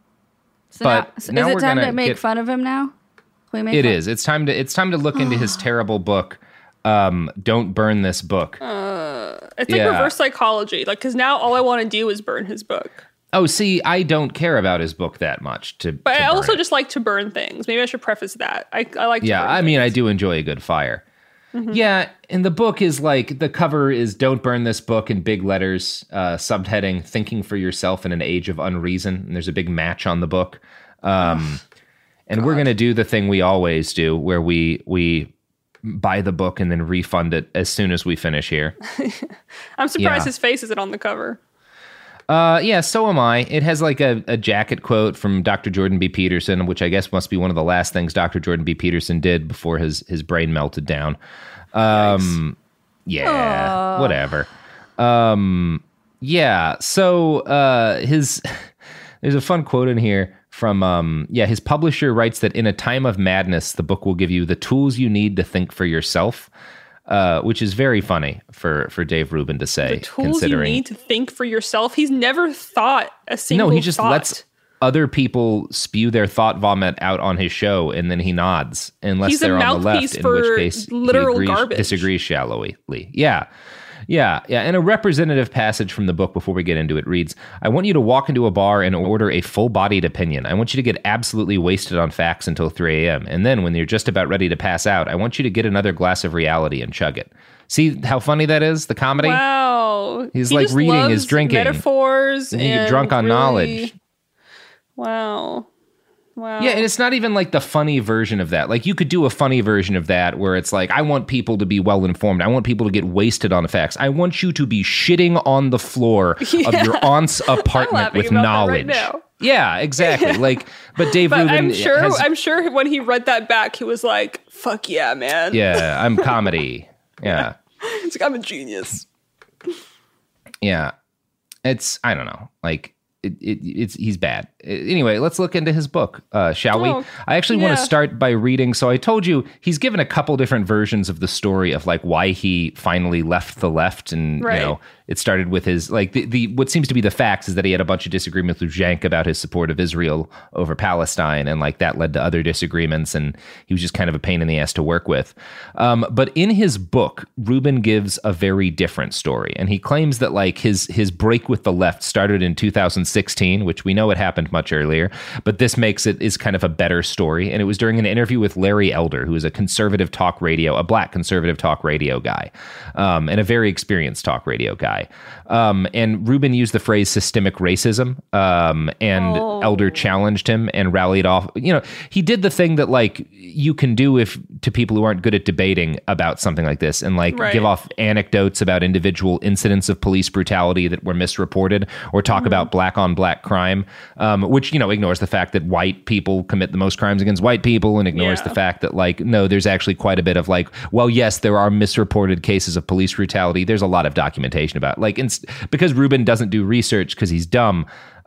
So But now, so now is we're it time gonna to make get- fun of him now? Can we make It fun? is. It's time to. It's time to look into his terrible book. Um, Don't burn this book. Uh, it's like Yeah. reverse psychology. Like, because now all I want to do is burn his book. Oh, see, I don't care about his book that much. To, but to I also it. just like to burn things. Maybe I should preface that. I, I like to Yeah, burn I mean, things. I do enjoy a good fire. Mhm. Yeah, and the book is like, the cover is "Don't Burn This Book" in big letters, uh, subheading "Thinking for Yourself in an Age of Unreason." And there's a big match on the book. Um, and we're going to do the thing we always do, where we we buy the book and then refund it as soon as we finish here. I'm surprised Yeah. his face isn't on the cover. Uh, yeah, so am I. It has like a, a jacket quote from Doctor Jordan B. Peterson, which I guess must be one of the last things Doctor Jordan B. Peterson did before his, his brain melted down. Um, yeah, Aw. whatever. Um, yeah, so uh, his there's a fun quote in here from, um, yeah, his publisher writes that in a time of madness, the book will give you the tools you need to think for yourself. Uh, which is very funny for, for Dave Rubin to say. The tools considering you need to think for yourself. He's never thought a single no, he just thought. lets other people spew their thought vomit out on his show, and then he nods, unless He's a they're on the mouthpiece left, in for which case literal he agrees, garbage. disagrees shallowly. Yeah. Yeah, yeah. And a representative passage from the book before we get into it reads, I want you to walk into a bar and order a full-bodied opinion. I want you to get absolutely wasted on facts until three a.m. And then when you're just about ready to pass out, I want you to get another glass of reality and chug it. See how funny that is, the comedy? Wow. He's He like just reading loves his drinking. metaphors And and you get drunk on really- knowledge. Wow. Wow. Yeah, and it's not even like the funny version of that. Like, you could do a funny version of that where it's like, I want people to be well informed. I want people to get wasted on the facts. I want you to be shitting on the floor Yeah. of your aunt's apartment laughing with about that knowledge. right now. Yeah, exactly. Like, but Dave But Rubin I'm sure has, I'm sure when he read that back, he was like, fuck yeah, man. yeah, I'm comedy. Yeah, He's like, I'm a genius. yeah. It's I don't know. Like, it, it it's he's bad. Anyway, let's look into his book, uh, shall Oh, we? I actually want yeah. to start by reading. So I told you he's given a couple different versions of the story of like why he finally left the left, and Right. you know, it started with his like the, the what seems to be the facts is that he had a bunch of disagreements with Jank about his support of Israel over Palestine, and like that led to other disagreements, and he was just kind of a pain in the ass to work with. Um, but in his book, Rubin gives a very different story, and he claims that like his his break with the left started in two thousand sixteen, which we know it happened much earlier, but this makes it is kind of a better story. And it was during an interview with Larry Elder, who is a conservative talk radio, a black conservative talk radio guy, um, and a very experienced talk radio guy. Um, and Rubin used the phrase systemic racism, um, and Oh. Elder challenged him and rallied off. You know, he did the thing that like you can do if to people who aren't good at debating about something like this, and like Right. give off anecdotes about individual incidents of police brutality that were misreported, or talk Mhm. about black on black crime, um, which, you know, ignores the fact that white people commit the most crimes against white people, and ignores Yeah. the fact that like, no, there's actually quite a bit of like, well, yes, there are misreported cases of police brutality. There's a lot of documentation about like, inst- because Rubin doesn't do research because he's dumb,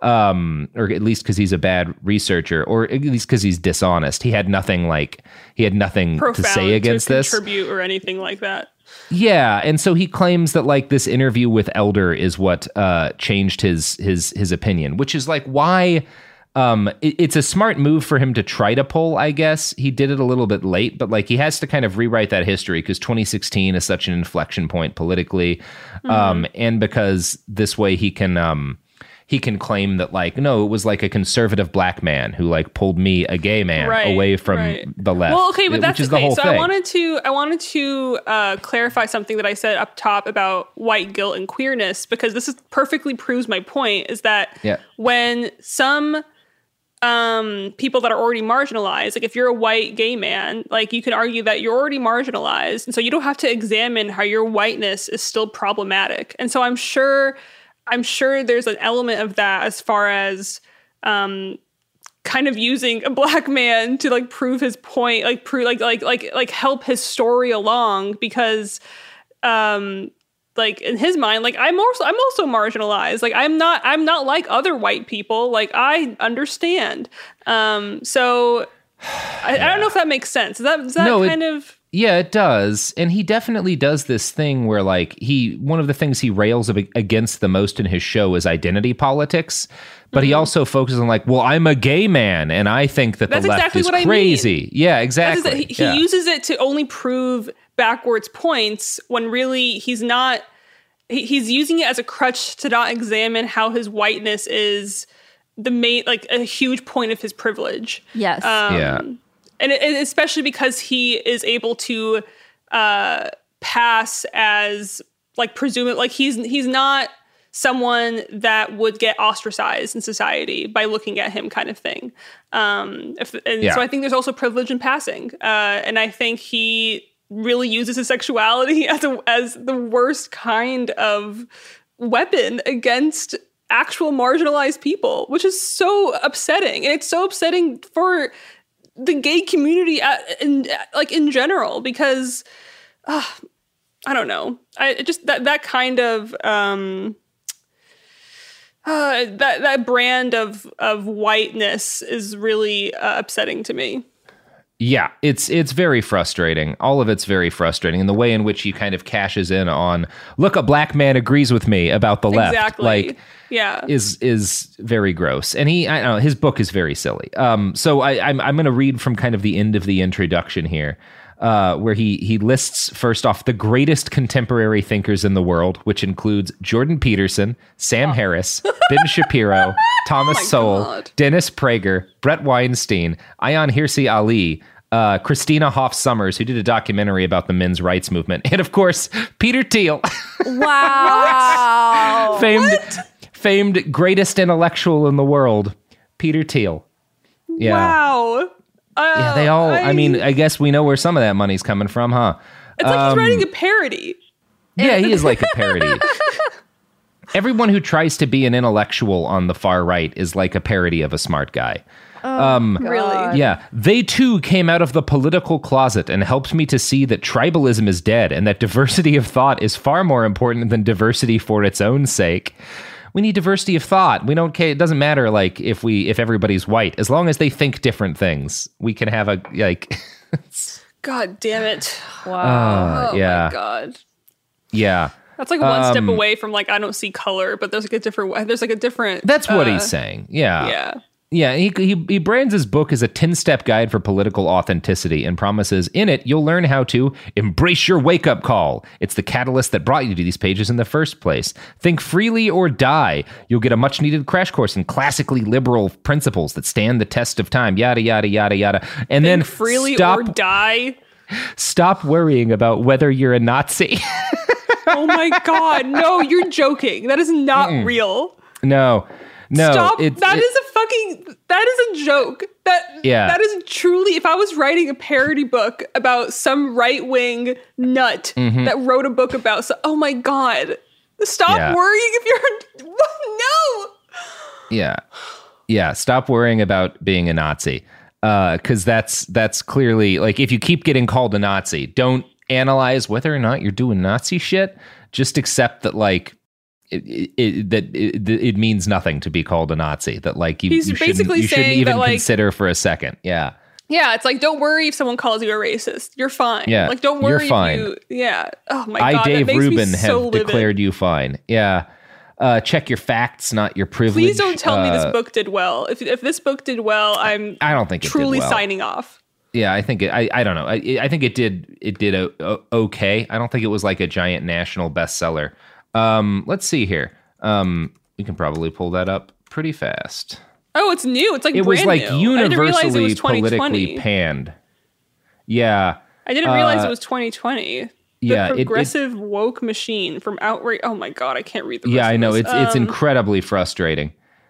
um, or at least because he's a bad researcher, or at least because he's dishonest. He had nothing like, he had nothing Profound to say against to this. contribute or anything like that. Yeah, and so he claims that like this interview with Elder is what uh, changed his his his opinion, which is like why um, it, it's a smart move for him to try to pull. I guess he did it a little bit late, but like he has to kind of rewrite that history because twenty sixteen is such an inflection point politically, um, and because this way he can. Um, He can claim that like, no, it was like a conservative black man who like pulled me, a gay man, Right, away from right. the left. Well, okay, but which that's is the okay. whole So thing. I wanted to I wanted to uh, clarify something that I said up top about white guilt and queerness, because this is perfectly proves my point. Is that Yeah. when some um, people that are already marginalized, like if you're a white gay man, like you can argue that you're already marginalized, and so you don't have to examine how your whiteness is still problematic. And so I'm sure. I'm sure there's an element of that as far as um, kind of using a black man to like prove his point, like prove like like like like help his story along, because um, like in his mind, like I'm also I'm also marginalized. Like I'm not I'm not like other white people. Like I understand. Um, so I, I don't know if that makes sense. Is that is that No, it- kind of Yeah, it does. And he definitely does this thing where like he one of the things he rails ab- against the most in his show is identity politics, but Mm-hmm. he also focuses on like, well, I'm a gay man and I think that That's the left exactly is what I mean. crazy. Yeah, That's exactly. just that he, he Yeah. uses it to only prove backwards points when really he's not he, he's using it as a crutch to not examine how his whiteness is the main, like a huge point of his privilege. Yes. Um, yeah. And, it, and especially because he is able to uh, pass as like presumed, like he's he's not someone that would get ostracized in society by looking at him, kind of thing. Um, if, and yeah. so I think there's also privilege in passing, uh, and I think he really uses his sexuality as a, as the worst kind of weapon against actual marginalized people, which is so upsetting, and it's so upsetting for the gay community at, in like in general, because uh, I don't know, I just that that kind of um, uh, that that brand of of whiteness is really uh, upsetting to me. Yeah, it's it's very frustrating. All of it's very frustrating, and the way in which he kind of cashes in on, look, a black man agrees with me about the left. Exactly. Like, yeah, is is very gross, and he, I don't know, his book is very silly. Um, so I, I'm I'm going to read from kind of the end of the introduction here, uh, where he he lists first off the greatest contemporary thinkers in the world, which includes Jordan Peterson, Sam oh. Harris, Ben Shapiro, Thomas oh Sowell, God. Dennis Prager, Brett Weinstein, Ayaan Hirsi Ali, uh, Christina Hoff Sommers, who did a documentary about the men's rights movement, and of course Peter Thiel. Wow, famed. What? Famed greatest intellectual in the world, Peter Thiel. Yeah. Wow. Uh, yeah, they all, I, I mean, I guess we know where some of that money's coming from, huh? It's like um, he's writing a parody. Yeah, he is like a parody. Everyone who tries to be an intellectual on the far right is like a parody of a smart guy. Oh, um, really? Yeah. They too came out of the political closet and helped me to see that tribalism is dead and that diversity of thought is far more important than diversity for its own sake. We need diversity of thought. We don't care. It doesn't matter, like, if we if everybody's white, as long as they think different things, we can have a like. God damn it! Wow. Uh, oh yeah. my God. Yeah. That's like one um, step away from like I don't see color, but there's like a different. There's like a different. That's what uh, he's saying. Yeah. Yeah. Yeah, he, he he brands his book as a ten-step guide for political authenticity and promises in it you'll learn how to embrace your wake-up call. It's the catalyst that brought you to these pages in the first place. Think freely or die. You'll get a much-needed crash course in classically liberal principles that stand the test of time, yada, yada, yada, yada. And Think then freely stop, or die? Stop worrying about whether you're a Nazi. Oh my God, no, you're joking. That is not Mm-mm. real. No. No, Stop. It, that it, is a fucking, that is a joke. That, yeah. that is truly, if I was writing a parody book about some right-wing nut mm-hmm. that wrote a book about, so, oh my God, stop yeah. worrying if you're, no. Yeah. Yeah. Stop worrying about being a Nazi. Uh, cause that's, that's clearly like, if you keep getting called a Nazi, don't analyze whether or not you're doing Nazi shit. Just accept that, like, It, it, that it, it means nothing to be called a Nazi. That like you, He's you shouldn't, basically you shouldn't saying even that, like, consider for a second. Yeah, yeah. It's like, don't worry if someone calls you a racist. You're fine. Yeah, like don't worry you're fine. if you. Yeah. Oh my I, God. Dave that makes Rubin, me have so livid. declared you fine. Yeah. Uh, check your facts, not your privilege. Please don't tell uh, me this book did well. If if this book did well, I'm. I don't think it truly did well. signing off. Yeah, I think it. I, I don't know. I, I think it did. It did a, a, okay. I don't think it was like a giant national bestseller. Um, let's see here. Um, we can probably pull that up pretty fast. Oh, it's new. It's like it brand was like new. universally it was politically panned. Yeah, I didn't realize uh, it was twenty twenty. The yeah, progressive it, it, woke machine from outrage. Oh my God, I can't read the. Yeah, I know this. it's um, it's incredibly frustrating.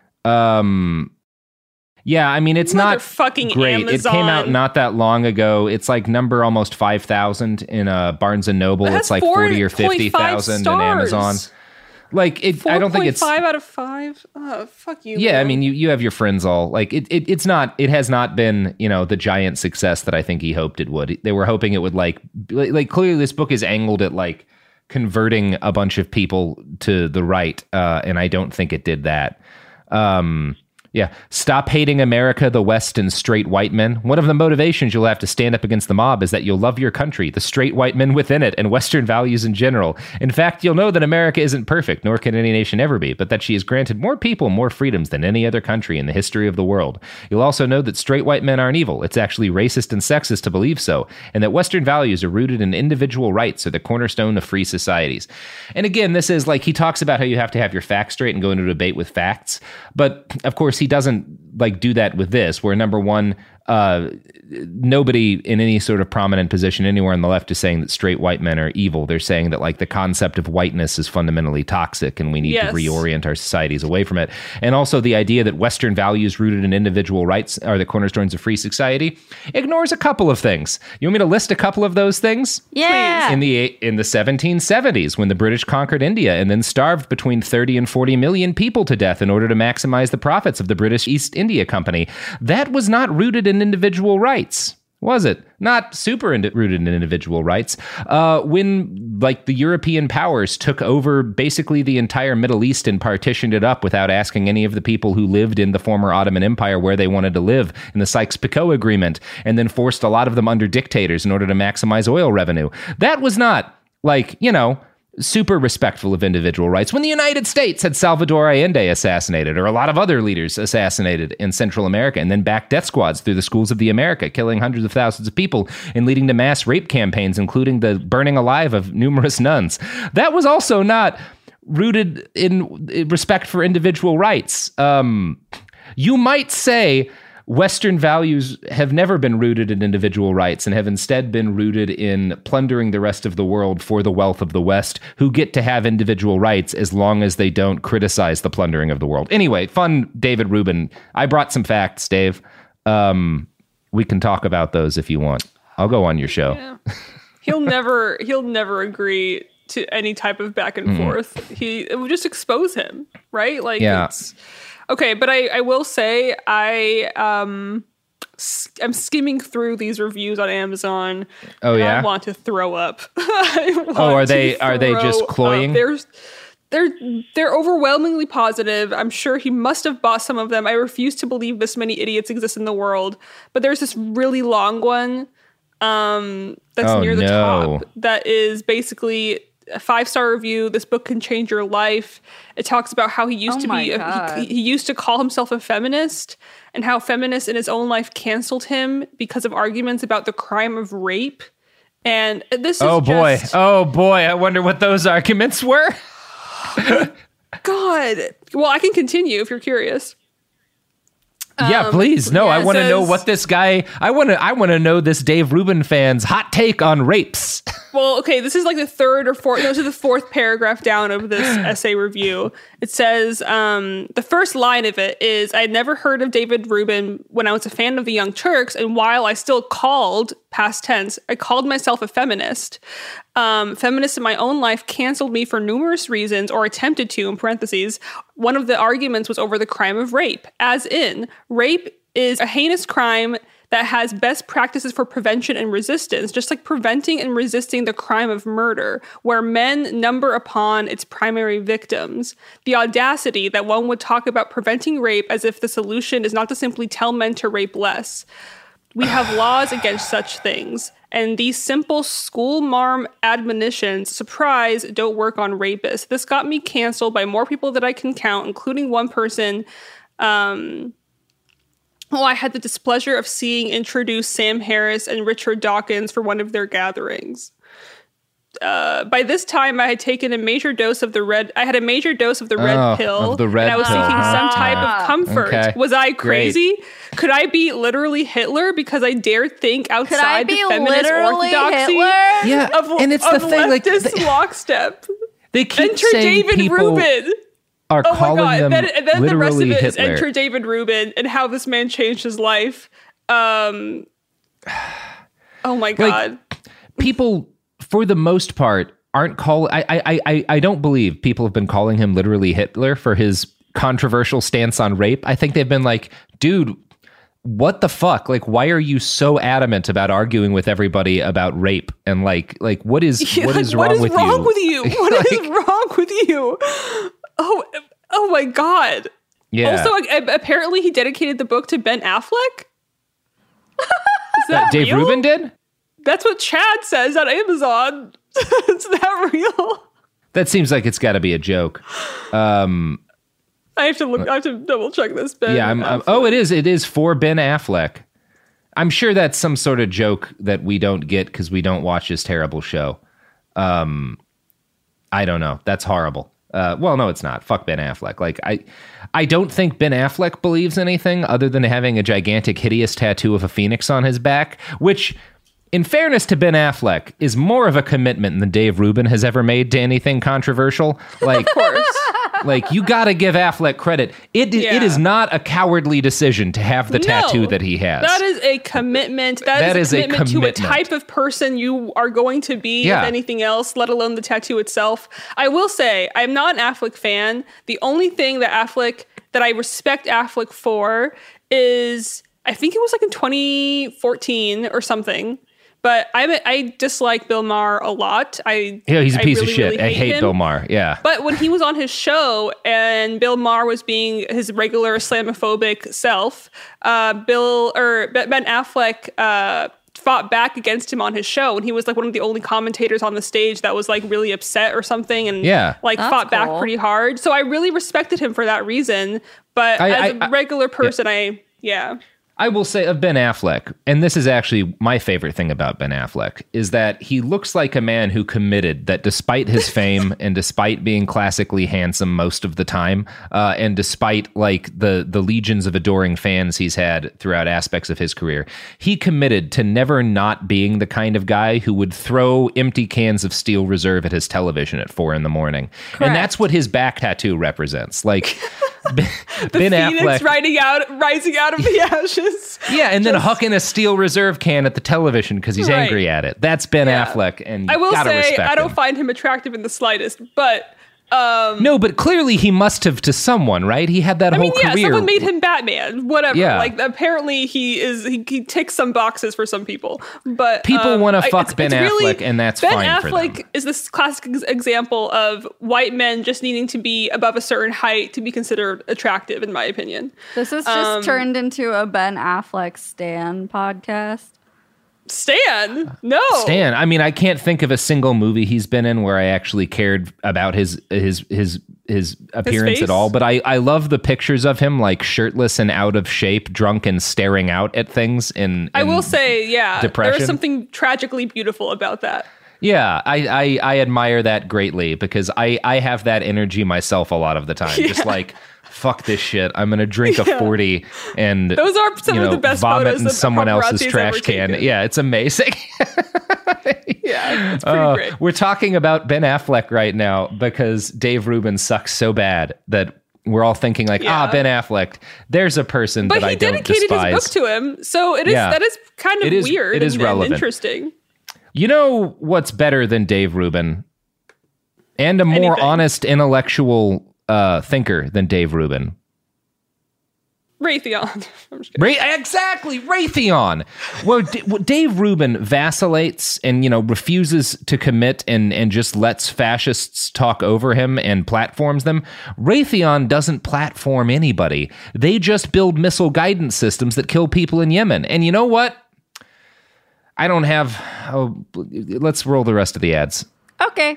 Um, yeah, I mean it's not fucking great. Amazon. It came out not that long ago. It's like number almost five thousand in uh, Barnes and Noble. It's like forty or fifty thousand in Amazon. Like it, I don't think it's five out of five. Oh, fuck you. Yeah, man. I mean, you, you have your friends all like it, it. It's not. It has not been, you know, the giant success that I think he hoped it would. They were hoping it would like, like, like clearly this book is angled at like converting a bunch of people to the right, uh, and I don't think it did that. Um, Yeah. Stop hating America, the West, and straight white men. One of the motivations you'll have to stand up against the mob is that you'll love your country, the straight white men within it, and Western values in general. In fact, you'll know that America isn't perfect, nor can any nation ever be, but that she has granted more people more freedoms than any other country in the history of the world. You'll also know that straight white men aren't evil. It's actually racist and sexist to believe so, and that Western values are rooted in individual rights, are the cornerstone of free societies. And again, this is like, he talks about how you have to have your facts straight and go into a debate with facts, but of course he doesn't like do that with this, where number one, uh, nobody in any sort of prominent position anywhere on the left is saying that straight white men are evil. They're saying that like the concept of whiteness is fundamentally toxic and we need yes. to reorient our societies away from it. And also the idea that Western values rooted in individual rights are the cornerstones of free society ignores a couple of things. You want me to list a couple of those things? Yeah. In the in the seventeen seventies, when the British conquered India and then starved between thirty and forty million people to death in order to maximize the profits of the British East India Company, that was not rooted in individual rights, was it? Not super in- rooted in individual rights. Uh, when, like, the European powers took over basically the entire Middle East and partitioned it up without asking any of the people who lived in the former Ottoman Empire where they wanted to live in the Sykes-Picot Agreement, and then forced a lot of them under dictators in order to maximize oil revenue. That was not, like, you know, super respectful of individual rights. When the United States had Salvador Allende assassinated, or a lot of other leaders assassinated in Central America, and then backed death squads through the schools of the America, killing hundreds of thousands of people and leading to mass rape campaigns, including the burning alive of numerous nuns. That was also not rooted in respect for individual rights. Um, you might say Western values have never been rooted in individual rights and have instead been rooted in plundering the rest of the world for the wealth of the West, who get to have individual rights as long as they don't criticize the plundering of the world. Anyway, fun David Rubin. I brought some facts, Dave. Um, we can talk about those if you want. I'll go on your show. Yeah. He'll never, he'll never agree to any type of back and mm-hmm. forth. He, it would just expose him, right? Like, yeah. it's... Okay, but I, I will say I um I'm skimming through these reviews on Amazon. Oh and yeah, I want to throw up. oh, are they are they just cloying? They're they're they're overwhelmingly positive. I'm sure he must have bought some of them. I refuse to believe this many idiots exist in the world. But there's this really long one um that's oh, near the no. top that is basically a five-star review. This book can change your life. It talks about how he used oh to be a, he, he used to call himself a feminist, and how feminists in his own life canceled him because of arguments about the crime of rape. And this is oh boy just, oh boy I wonder what those arguments were. God, well, I can continue if you're curious. Yeah, um, please. No, yeah, I want to says, know what this guy. I want to. I want to know this Dave Rubin fan's hot take on rapes. Well, okay, this is like the third or fourth. No, this is the fourth paragraph down of this essay review. It says um, the first line of it is, "I had never heard of David Rubin when I was a fan of the Young Turks, and while I still called past tense, I called myself a feminist. Um, feminists in my own life canceled me for numerous reasons, or attempted to, in parentheses. One of the arguments was over the crime of rape, as in, rape is a heinous crime that has best practices for prevention and resistance, just like preventing and resisting the crime of murder, where men number upon its primary victims. The audacity that one would talk about preventing rape as if the solution is not to simply tell men to rape less. We have laws against such things, and these simple school marm admonitions, surprise, don't work on rapists. This got me canceled by more people than I can count, including one person um, who I had the displeasure of seeing introduce Sam Harris and Richard Dawkins for one of their gatherings. Uh, by this time, I had taken a major dose of the red. I had a major dose of the red oh, pill, of the red and I was pill. seeking some type of comfort. Okay. Was I crazy? Great. Could I be literally Hitler because I dared think outside the feminist orthodoxy Hitler? Yeah, of, and it's of the thing, like leftist lockstep? They keep Enter saying David people Rubin. are oh calling my God. them And then, and then the rest of it Hitler. is enter David Rubin and how this man changed his life. Um, oh my God. Like, people, for the most part, aren't call. I, I I I don't believe people have been calling him literally Hitler for his controversial stance on rape. I think they've been like, dude, what the fuck? Like, why are you so adamant about arguing with everybody about rape? And like, like what is yeah, what is like, wrong what is with wrong you? with you? What like, is wrong with you? Oh, oh my God. Yeah. Also, uh, apparently he dedicated the book to Ben Affleck. Is that uh, Dave real? Rubin did? That's what Chad says on Amazon. Is that real? That seems like it's got to be a joke. Um, I have to look. I have to double check this. Ben yeah. I'm, I'm, oh, it is. It is for Ben Affleck. I'm sure that's some sort of joke that we don't get because we don't watch his terrible show. Um, I don't know. That's horrible. Uh, well, no, it's not. Fuck Ben Affleck. Like I, I don't think Ben Affleck believes anything other than having a gigantic, hideous tattoo of a phoenix on his back, which, in fairness to Ben Affleck, is more of a commitment than Dave Rubin has ever made to anything controversial. Like, of course. Like, you got to give Affleck credit. It yeah. it is not a cowardly decision to have the no, tattoo that he has. That is a commitment. That, that is, a, is commitment a commitment to a type of person you are going to be, yeah. if anything else, let alone the tattoo itself. I will say, I'm not an Affleck fan. The only thing that Affleck, that I respect Affleck for is, I think it was like in twenty fourteen or something. But I I dislike Bill Maher a lot. I yeah, he's a piece really, of shit. Really I hate, hate him. Bill Maher. Yeah. But when he was on his show and Bill Maher was being his regular Islamophobic self, uh, Bill or Ben Affleck uh, fought back against him on his show, and he was like one of the only commentators on the stage that was like really upset or something, and yeah. like That's fought cool. back pretty hard. So I really respected him for that reason. But I, as I, a regular person, yeah. I yeah. I will say of Ben Affleck, and this is actually my favorite thing about Ben Affleck, is that he looks like a man who committed that despite his fame and despite being classically handsome most of the time, uh, and despite like the the legions of adoring fans he's had throughout aspects of his career, he committed to never not being the kind of guy who would throw empty cans of Steel Reserve at his television at four in the morning. Correct. And that's what his back tattoo represents. Like Ben, the Ben Phoenix Affleck rising out, rising out of the ashes. Yeah, and then hucking a Steel Reserve can at the television because he's right. angry at it. That's Ben yeah. Affleck, and I will gotta say respect I don't him. find him attractive in the slightest. But um, no, but clearly he must have to someone, right? He had that I whole mean, yeah, career. someone made him Batman. Whatever. Yeah. Like apparently he is. He, he ticks some boxes for some people. But people um, want to I- fuck it's- Ben it's really- Affleck, and that's Ben fine for them. Affleck is this classic ex- example of white men just needing to be above a certain height to be considered attractive, in my opinion. This has just Um, turned into a Ben Affleck Stan podcast. Stan? No. Stan, I mean, I can't think of a single movie he's been in where I actually cared about his his his his appearance face? at all. But I, I love the pictures of him like shirtless and out of shape, drunk and staring out at things. In, I in will say, yeah, depression. there is something tragically beautiful about that. Yeah, I, I, I admire that greatly because I, I have that energy myself a lot of the time. Yeah. Just like, fuck this shit. I'm going to drink a Yeah. forty and Those are some you know, of the best vomit photos in of someone else's paparazzi's trash ever can. taken. Yeah, it's amazing. Yeah, it's pretty Uh, great. we're talking about Ben Affleck right now because Dave Rubin sucks so bad that we're all thinking like, Yeah. ah, Ben Affleck, there's a person But that he I don't dedicated despise. his book to him, so it is Yeah. that is kind of It is- weird it is and, and relevant. interesting. You know what's better than Dave Rubin? And a more Anything. honest intellectual uh, thinker than Dave Rubin. Raytheon. I'm just kidding. Ray- exactly, Raytheon. Well, D- well, Dave Rubin vacillates and, you know, refuses to commit and, and just lets fascists talk over him and platforms them. Raytheon doesn't platform anybody. They just build missile guidance systems that kill people in Yemen. And you know what? I don't have... Oh, let's roll the rest of the ads. Okay.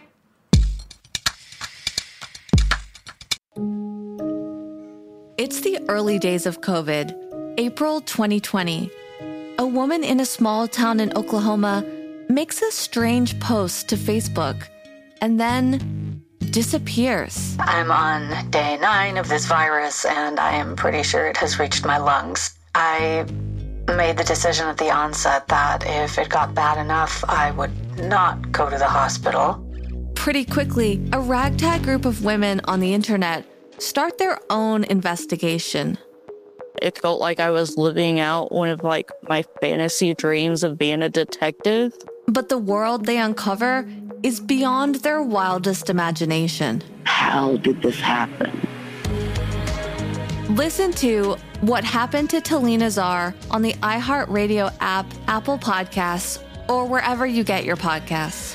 It's the early days of COVID, April twenty twenty. A woman in a small town in Oklahoma makes a strange post to Facebook and then disappears. I'm on day nine of this virus, and I am pretty sure it has reached my lungs. I made the decision at the onset that if it got bad enough, I would not go to the hospital. Pretty quickly, a ragtag group of women on the internet start their own investigation. It felt like I was living out one of like my fantasy dreams of being a detective. But the world they uncover is beyond their wildest imagination. How did this happen? Listen to What Happened to Talina Czar on the iHeartRadio app, Apple Podcasts, or wherever you get your podcasts.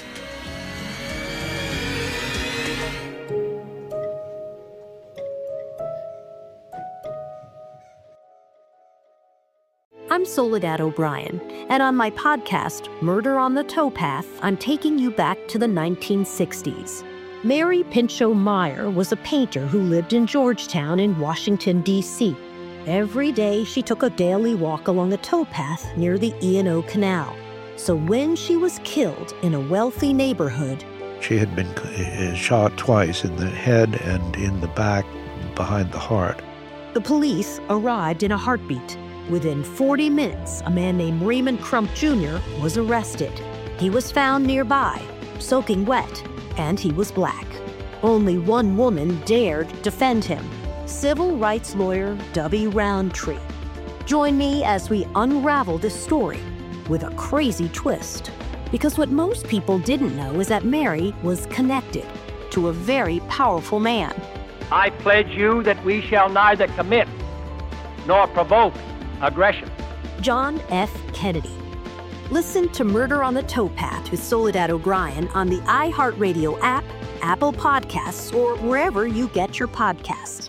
I'm Soledad O'Brien, and on my podcast, Murder on the Towpath, I'm taking you back to the nineteen sixties. Mary Pinchot Meyer was a painter who lived in Georgetown in Washington, D C Every day, she took a daily walk along the towpath near the E and O Canal. So when she was killed in a wealthy neighborhood, she had been uh, shot twice in the head and in the back behind the heart. The police arrived in a heartbeat. Within forty minutes, a man named Raymond Crump Junior was arrested. He was found nearby, soaking wet, and he was black. Only one woman dared defend him, civil rights lawyer Dubby Roundtree. Join me as we unravel this story with a crazy twist. Because what most people didn't know is that Mary was connected to a very powerful man. I pledge you that we shall neither commit nor provoke aggression. John F. Kennedy. Listen to Murder on the Towpath with Soledad O'Brien on the iHeartRadio app, Apple Podcasts, or wherever you get your podcasts.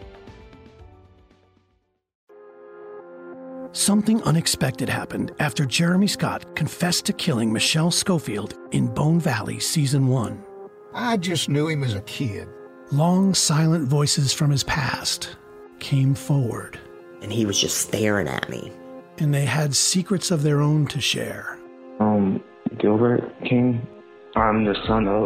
Something unexpected happened after Jeremy Scott confessed to killing Michelle Schofield in Bone Valley Season one. I just knew him as a kid. Long, silent voices from his past came forward. And he was just staring at me. And they had secrets of their own to share. Um, Gilbert King. I'm the son of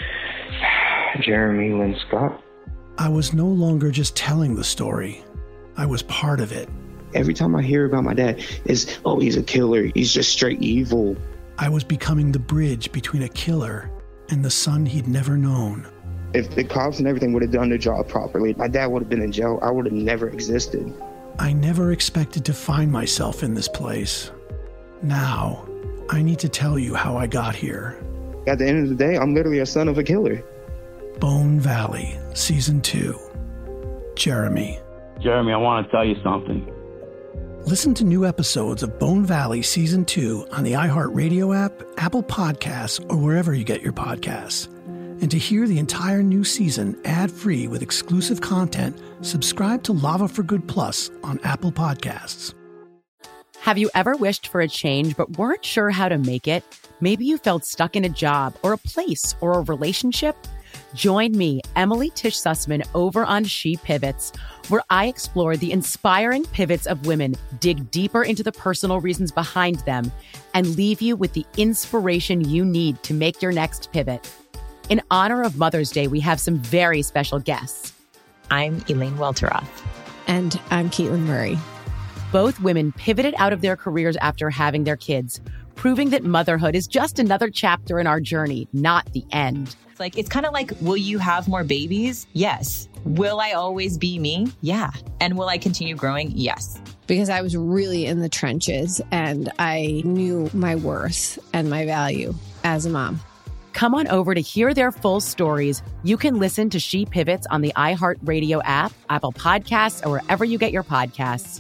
Jeremy Lynn Scott. I was no longer just telling the story. I was part of it. Every time I hear about my dad, it's, oh, he's a killer. He's just straight evil. I was becoming the bridge between a killer and the son he'd never known. If the cops and everything would have done their job properly, my dad would have been in jail. I would have never existed. I never expected to find myself in this place. Now, I need to tell you how I got here. At the end of the day, I'm literally a son of a killer. Bone Valley, Season two. Jeremy. Jeremy, I want to tell you something. Listen to new episodes of Bone Valley Season two on the iHeartRadio app, Apple Podcasts, or wherever you get your podcasts. And to hear the entire new season ad-free with exclusive content, subscribe to Lava for Good Plus on Apple Podcasts. Have you ever wished for a change but weren't sure how to make it? Maybe you felt stuck in a job or a place or a relationship? Join me, Emily Tish Sussman, over on She Pivots, where I explore the inspiring pivots of women, dig deeper into the personal reasons behind them, and leave you with the inspiration you need to make your next pivot. In honor of Mother's Day, we have some very special guests. I'm Elaine Welteroth. And I'm Caitlin Murray. Both women pivoted out of their careers after having their kids, proving that motherhood is just another chapter in our journey, not the end. It's like, it's kind of like, will you have more babies? Yes. Will I always be me? Yeah. And will I continue growing? Yes. Because I was really in the trenches and I knew my worth and my value as a mom. Come on over to hear their full stories. You can listen to She Pivots on the iHeartRadio app, Apple Podcasts, or wherever you get your podcasts.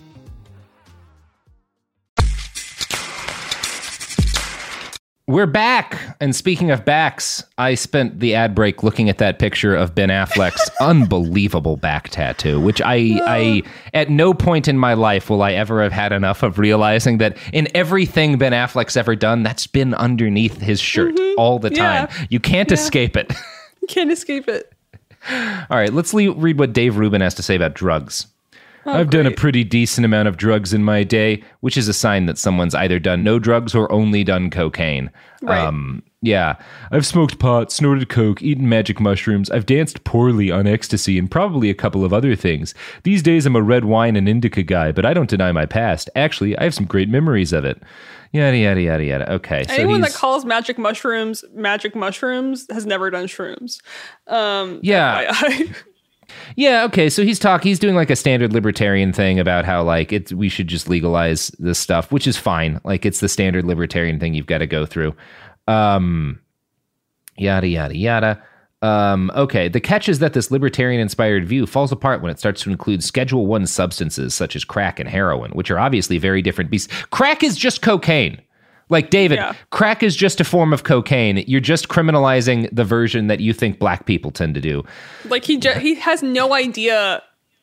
We're back. And speaking of backs, I spent the ad break looking at that picture of Ben Affleck's unbelievable back tattoo, which I, I, at no point in my life will I ever have had enough of realizing that in everything Ben Affleck's ever done, that's been underneath his shirt mm-hmm. all the time. Yeah. You can't yeah. escape it. You can't escape it. All right, let's le- read what Dave Rubin has to say about drugs. Oh, I've great. done a pretty decent amount of drugs in my day, which is a sign that someone's either done no drugs or only done cocaine. Right. Um, yeah. I've smoked pot, snorted coke, eaten magic mushrooms. I've danced poorly on ecstasy and probably a couple of other things. These days I'm a red wine and indica guy, but I don't deny my past. Actually, I have some great memories of it. Yada, yada, yada, yada. Okay. Anyone so that calls magic mushrooms magic mushrooms has never done shrooms. Um, yeah. Yeah, okay, so he's talking, he's doing like a standard libertarian thing about how like it's we should just legalize this stuff, which is fine. Like it's the standard libertarian thing you've got to go through. Um, yada, yada, yada. Um, okay, the catch is that this libertarian-inspired view falls apart when it starts to include Schedule One substances such as crack and heroin, which are obviously very different beasts. Crack is just cocaine. Like, David, yeah. crack is just a form of cocaine. You're just criminalizing the version that you think black people tend to do. Like, he ju- he has no idea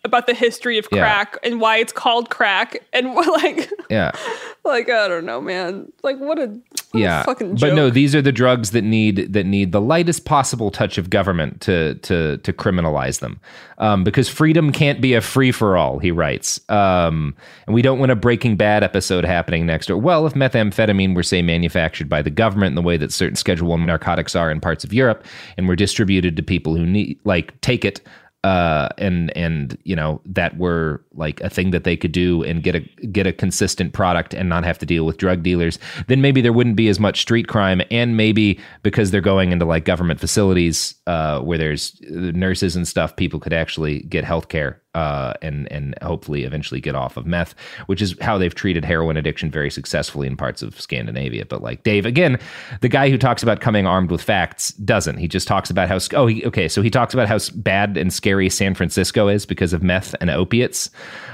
about the history of crack yeah. and why it's called crack and like yeah like I don't know, man, like what a what yeah a fucking joke. But no, these are the drugs that need that need the lightest possible touch of government to to to criminalize them, um, because freedom can't be a free for all, he writes, um, and we don't want a Breaking Bad episode happening next door. Well, if methamphetamine were, say, manufactured by the government in the way that certain Schedule One narcotics are in parts of Europe and were distributed to people who need like take it. Uh, and and you know that were like a thing that they could do and get a get a consistent product and not have to deal with drug dealers, then maybe there wouldn't be as much street crime, and maybe because they're going into like government facilities uh, where there's nurses and stuff, people could actually get healthcare uh, and and hopefully eventually get off of meth, which is how they've treated heroin addiction very successfully in parts of Scandinavia. But like Dave, again, the guy who talks about coming armed with facts doesn't. He just talks about how oh he, okay, so he talks about how bad and scary San Francisco is because of meth and opiates,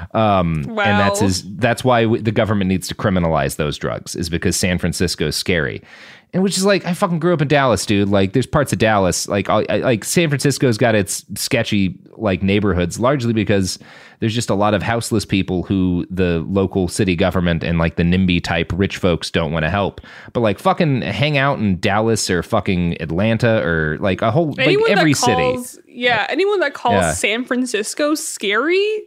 um, wow. and that's his, that's why we, the government needs to criminalize those drugs, is because San Francisco is scary. And which is like, I fucking grew up in Dallas, dude. Like, there's parts of Dallas, like, I, I, like San Francisco's got its sketchy like neighborhoods, largely because there's just a lot of houseless people who the local city government and like the NIMBY type rich folks don't want to help. But like, fucking hang out in Dallas or fucking Atlanta or like a whole anyone like every that calls, city. Yeah, anyone that calls Yeah. San Francisco scary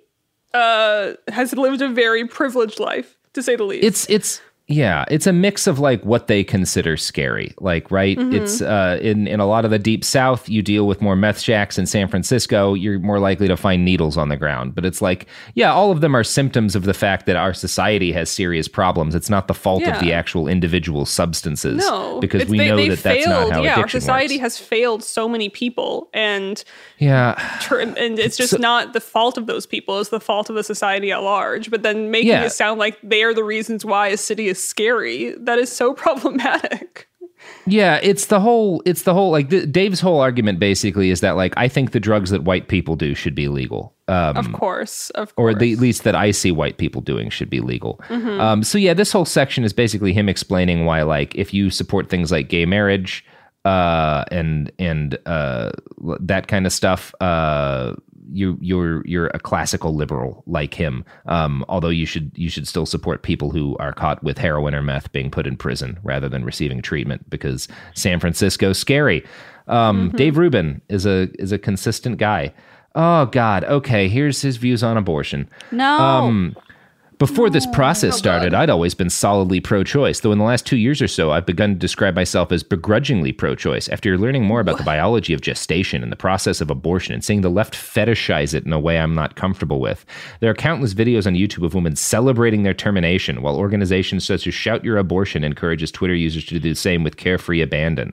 uh, has lived a very privileged life, to say the least. It's it's. Yeah, it's a mix of like what they consider scary, like, right? Mm-hmm. It's uh, in, in a lot of the deep South, you deal with more meth shacks. In San Francisco, you're more likely to find needles on the ground. But it's like, yeah, all of them are symptoms of the fact that our society has serious problems. It's not the fault Yeah. of the actual individual substances. No, because it's- we they, know they that failed. that's not how yeah, addiction our society works. has failed so many people, and Yeah. tur- and it's just So- not the fault of those people. It's the fault of the society at large. But then making Yeah. it sound like they are the reasons why a city is scary, that is so problematic. Yeah, it's the whole, it's the whole, like the, Dave's whole argument basically is that like, I think the drugs that white people do should be legal. Um, of course, of or course. the, at least that I see white people doing should be legal. Mhm. Um, so yeah, this whole section is basically him explaining why, like, if you support things like gay marriage uh, and and uh, that kind of stuff, uh, you you're you're a classical liberal like him. Um, although you should you should still support people who are caught with heroin or meth being put in prison rather than receiving treatment, because San Francisco's scary. Um, Mm-hmm. Dave Rubin is a is a consistent guy. Oh God. Okay, here's his views on abortion. No. Um, before this process started, I'd always been solidly pro-choice, though in the last two years or so, I've begun to describe myself as begrudgingly pro-choice after learning more about the biology of gestation and the process of abortion and seeing the left fetishize it in a way I'm not comfortable with. There are countless videos on YouTube of women celebrating their termination, while organizations such as Shout Your Abortion encourages Twitter users to do the same with carefree abandon.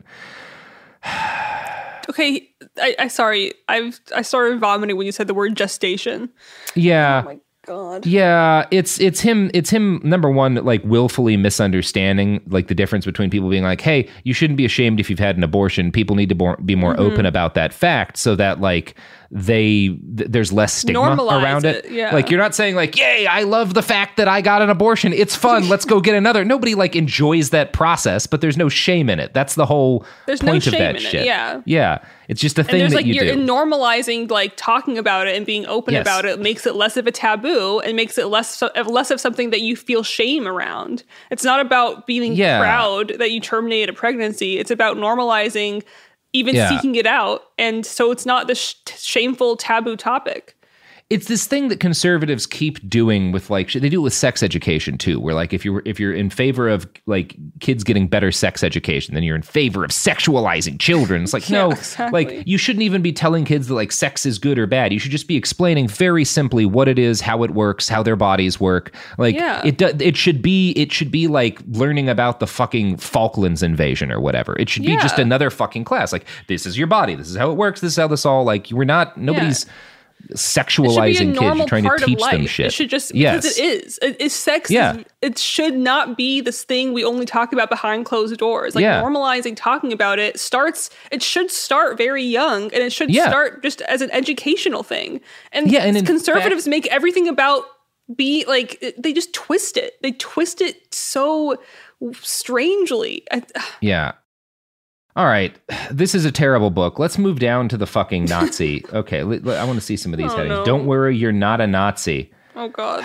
Okay, I, I sorry. I've I started vomiting when you said the word gestation. Yeah. Oh my God. Yeah, it's it's him it's him number one, like willfully misunderstanding like the difference between people being like, hey, you shouldn't be ashamed if you've had an abortion. People need to bo- be more Mhm. open about that fact so that like they th- there's less stigma Normalize around it. it, yeah. Like you're not saying like, yay, I love the fact that I got an abortion. It's fun. Let's go get another. Nobody like enjoys that process, but there's no shame in it. That's the whole There's no point of shame that in it, shit. yeah. Yeah. It's just a And thing there's that like you you're do. normalizing like talking about it and being open Yes. about it makes it less of a taboo and makes it less of less of something that you feel shame around. It's not about being Yeah. proud that you terminated a pregnancy. It's about normalizing even Yeah. seeking it out, and so it's not this sh- shameful taboo topic. It's this thing that conservatives keep doing with like they do it with sex education too, where like if you're if you're in favor of like kids getting better sex education, then you're in favor of sexualizing children. It's like Yeah, no, exactly. like you shouldn't even be telling kids that like sex is good or bad. You should just be explaining very simply what it is, how it works, how their bodies work. Like Yeah. it do, it should be it should be like learning about the fucking Falklands invasion or whatever. It should be Yeah. just another fucking class. Like this is your body, this is how it works, this is how this all like we're not nobody's. Sexualizing It should be a kids, normal you're trying part to teach of life. them shit. It should just yes. because it is. It, it's sex. Yeah. Is, it should not be this thing we only talk about behind closed doors. Like Yeah. normalizing talking about it starts. It should start very young, and it should Yeah. start just as an educational thing. And, Yeah, and in conservatives fact- make everything about be like it- they just twist it. They twist it so strangely. I, Yeah. All right. This is a terrible book. Let's move down to the fucking Nazi. Okay. L- l- I want to see some of these Oh, headings. no. Don't worry, you're not a Nazi. Oh, God.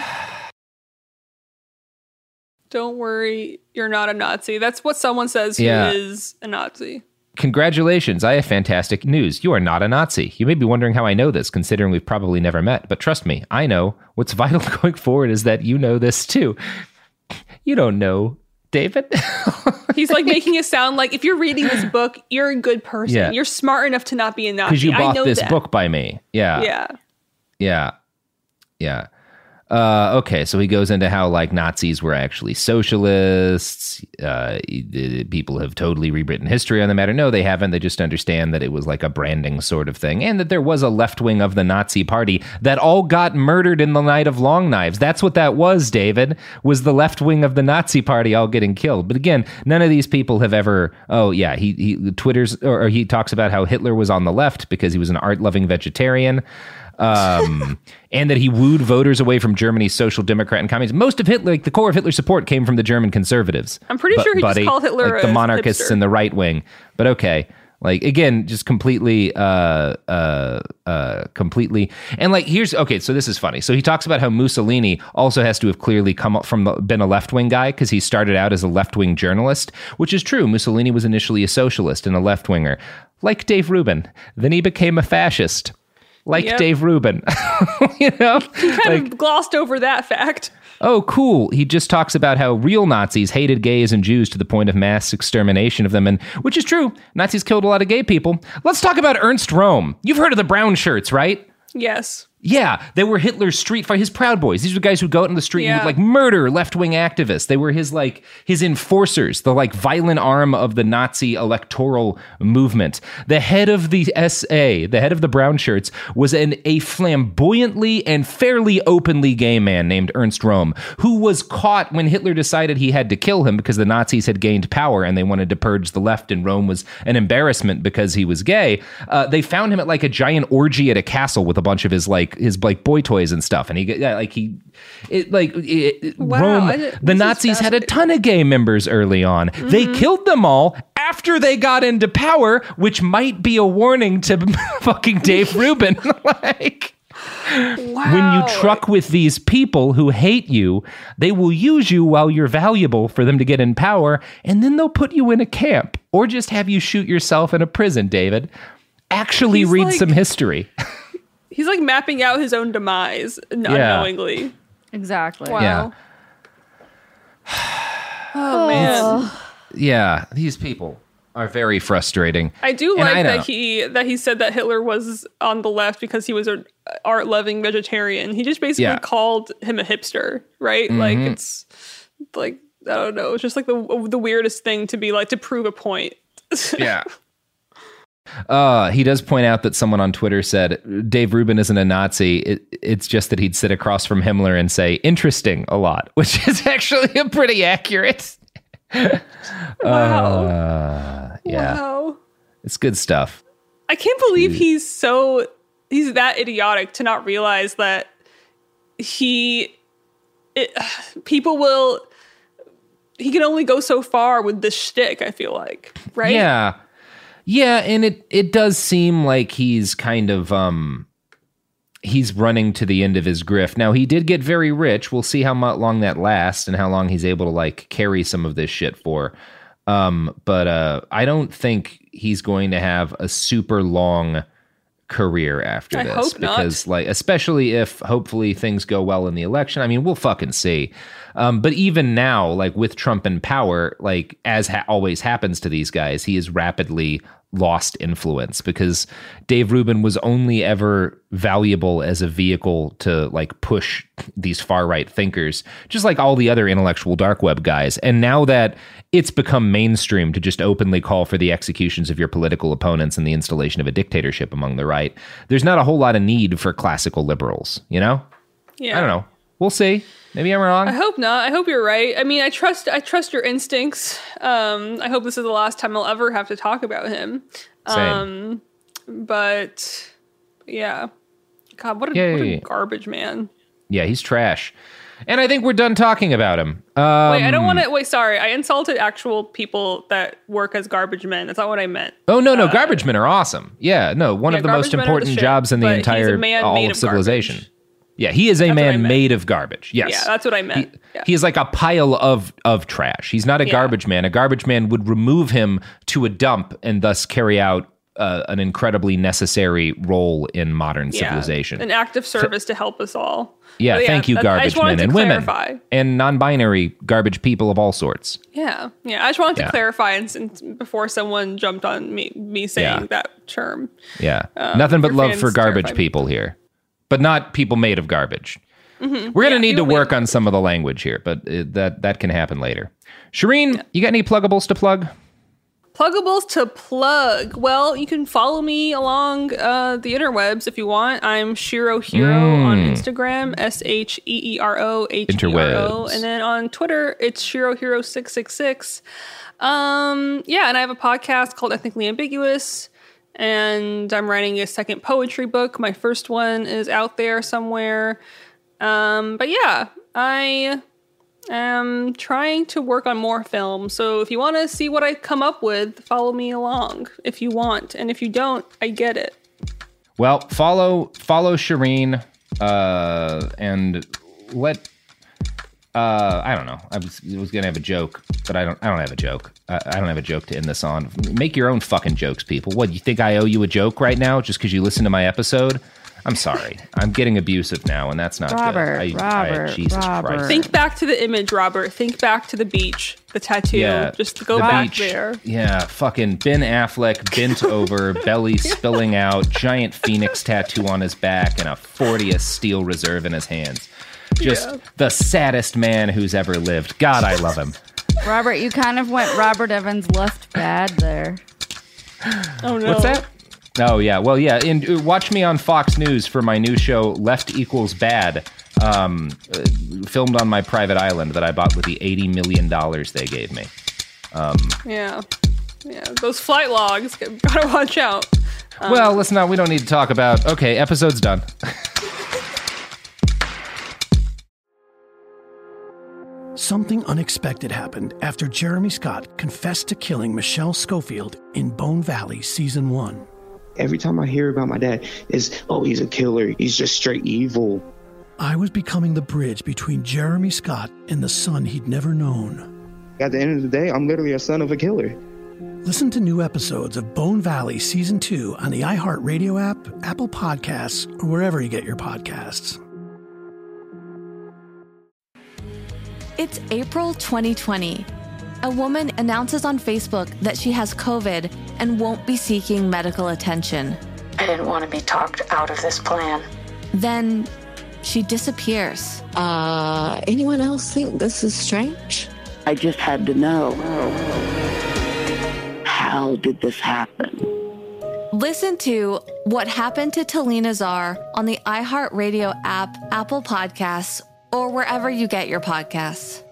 Don't worry, you're not a Nazi. That's what someone says who Yeah. is a Nazi. Congratulations, I have fantastic news. You are not a Nazi. You may be wondering how I know this, considering we've probably never met, but trust me, I know. What's vital going forward is that you know this too. You don't know, David. He's like making it sound like if you're reading this book, you're a good person. Yeah. You're smart enough to not be a Nazi. Because you I bought know this that. book by me. Yeah. Yeah. Yeah. Yeah. Uh, okay, so he goes into how like Nazis were actually socialists. Uh, people have totally rewritten history on the matter. No, they haven't. They just understand that it was like a branding sort of thing, and that there was a left wing of the Nazi Party that all got murdered in the Night of Long Knives. That's what that was, David. Was the left wing of the Nazi Party all getting killed? But again, none of these people have ever. Oh yeah, he he Twitter's or, or he talks about how Hitler was on the left because he was an art loving vegetarian. um, and that he wooed voters away from Germany's social democrat and communism. Most of Hitler, like the core of Hitler's support, came from the German conservatives. I'm pretty Bu- sure he buddy, just called Hitler like the a monarchists hipster. and the right wing. But okay, like again, just completely, uh, uh, uh, completely. And like here's okay. So this is funny. So he talks about how Mussolini also has to have clearly come up from the, been a left wing guy because he started out as a left wing journalist, which is true. Mussolini was initially a socialist and a left winger, like Dave Rubin. Then he became a fascist. Like Yep. Dave Rubin, you know? He kind of glossed over that fact. Oh, cool. He just talks about how real Nazis hated gays and Jews to the point of mass extermination of them, and which is true. Nazis killed a lot of gay people. Let's talk about Ernst Röhm. You've heard of the brown shirts, right? Yes. Yeah, they were Hitler's street fight, his Proud Boys. These were guys who go out in the street and Yeah. would like murder left-wing activists. They were his like his enforcers, the like violent arm of the Nazi electoral movement. The head of the S A, the head of the brown shirts, was an a flamboyantly and fairly openly gay man named Ernst Röhm, who was caught when Hitler decided he had to kill him because the Nazis had gained power and they wanted to purge the left, and Röhm was an embarrassment because he was gay. Uh, they found him at like a giant orgy at a castle with a bunch of his like his like boy toys and stuff, and he yeah, like he it like it, Wow, Rome, I didn't- the this is Nazis had a ton of gay members early on. They killed them all after they got into power, which might be a warning to fucking Dave Rubin. Like, when you truck with these people who hate you, they will use you while you're valuable for them to get in power, and then they'll put you in a camp or just have you shoot yourself in a prison, David. Actually He's read like- some history. He's like mapping out his own demise unknowingly. Exactly. Wow. Yeah. Oh, man. Yeah, these people are very frustrating. I do And like I know. that he that he said that Hitler was on the left because he was an art-loving vegetarian. He just basically Yeah. called him a hipster, right? Like Mhm. it's like I don't know, it's just like the the weirdest thing to be like to prove a point. Yeah. Uh, he does point out that someone on Twitter said Dave Rubin isn't a Nazi. It, it's just that he'd sit across from Himmler and say "interesting" a lot, which is actually a pretty accurate. Wow. Uh, yeah, Wow. it's good stuff. I can't believe he's so he's that idiotic to not realize that he it, people will he can only go so far with this shtick, I feel like. Right? Yeah. Yeah, and it it does seem like he's kind of um he's running to the end of his grift. Now, he did get very rich. We'll see how much long that lasts and how long he's able to like carry some of this shit for. Um, but uh I don't think he's going to have a super long career after I this hope not. because like especially if hopefully things go well in the election. I mean, we'll fucking see. Um, but even now, like with Trump in power, like as ha- always happens to these guys, he has rapidly lost influence because Dave Rubin was only ever valuable as a vehicle to like push these far right thinkers, just like all the other intellectual dark web guys. And now that it's become mainstream to just openly call for the executions of your political opponents and the installation of a dictatorship among the right, there's not a whole lot of need for classical liberals, you know? Yeah. I don't know. We'll see. Maybe I'm wrong. I hope not. I hope you're right. I mean, I trust I trust your instincts. Um, I hope this is the last time I'll ever have to talk about him. Same. Um, but yeah. God, what a, Yeah, what yeah, a yeah. garbage man. Yeah, he's trash. And I think we're done talking about him. Um, wait, I don't want to. Wait, sorry. I insulted actual people that work as garbage men. That's not what I meant. Oh, no, no. Uh, garbage men are awesome. Yeah, no. One yeah, of the most important the shit, jobs in the but entire he's a man all made of of civilization. garbage. Yeah, he is a That's what I man meant. made of garbage. Yes. Yeah, that's what I meant. He, yeah. he is like a pile of, of trash. He's not a Yeah. garbage man. A garbage man would remove him to a dump and thus carry out uh, an incredibly necessary role in modern Yeah, civilization. an act of service to help us all. Yeah, But thank you, that- I garbage just wanted men to and clarify. women and non-binary garbage people of all sorts. Yeah, yeah. I just wanted Yeah. to clarify and, and before someone jumped on me me saying Yeah. that term. Yeah, Um, nothing but your love fans for garbage terrify me. people here, but not people made of garbage. Mhm. We're gonna Yeah, need to people work on some of the language here, but uh, that that can happen later. Shireen, you got any pluggables to plug? Pluggables to plug. Well, you can follow me along uh, the interwebs if you want. I'm Shiro Hero on Mm. Instagram, S H E E R O H E R O. Interwebs. And then on Twitter, it's Shiro Hero six six six. Um, yeah, and I have a podcast called Ethnically Ambiguous. And I'm writing a second poetry book. My first one is out there somewhere. Um, but yeah, I am trying to work on more films. So if you want to see what I come up with, follow me along if you want. And if you don't, I get it. Well, follow follow Shireen, uh, and let. Uh, I don't know. I was, I was gonna have a joke, but I don't. I don't have a joke. I, I don't have a joke to end this on. Make your own fucking jokes, people. What, you think I owe you a joke right now just because you listened to my episode? I'm sorry. I'm getting abusive now, and that's not Robert, good. I, Robert, I, Jesus Robert. Christ. Think back to the image, Robert. Think back to the beach, the tattoo. Yeah, Just go the back beach. there. Yeah, fucking Ben Affleck, bent over, belly spilling out, giant phoenix tattoo on his back, and a fortieth Steel Reserve in his hands. Just Yeah. the saddest man who's ever lived. God, I love him. Robert, you kind of went Robert Evans left bad there. Oh no. What's that? Oh yeah, well yeah. And uh, watch me on Fox News for my new show, Left Equals Bad, um, uh, filmed on my private island that I bought with the eighty million dollars they gave me. Um, Yeah. Yeah. Those flight logs. Gotta watch out. Um, well, let's not. We don't need to talk about. Okay, episode's done. Something unexpected happened after Jeremy Scott confessed to killing Michelle Schofield in Bone Valley Season one. Every time I hear about my dad, is oh, he's a killer. He's just straight evil. I was becoming the bridge between Jeremy Scott and the son he'd never known. At the end of the day, I'm literally a son of a killer. Listen to new episodes of Bone Valley Season two on the iHeartRadio app, Apple Podcasts, or wherever you get your podcasts. It's April twenty twenty. A woman announces on Facebook that she has COVID and won't be seeking medical attention. I didn't want to be talked out of this plan. Then she disappears. Uh, anyone else think this is strange? I just had to know. How did this happen? Listen to What Happened to Talina Czar on the iHeartRadio app, Apple Podcasts, or wherever you get your podcasts.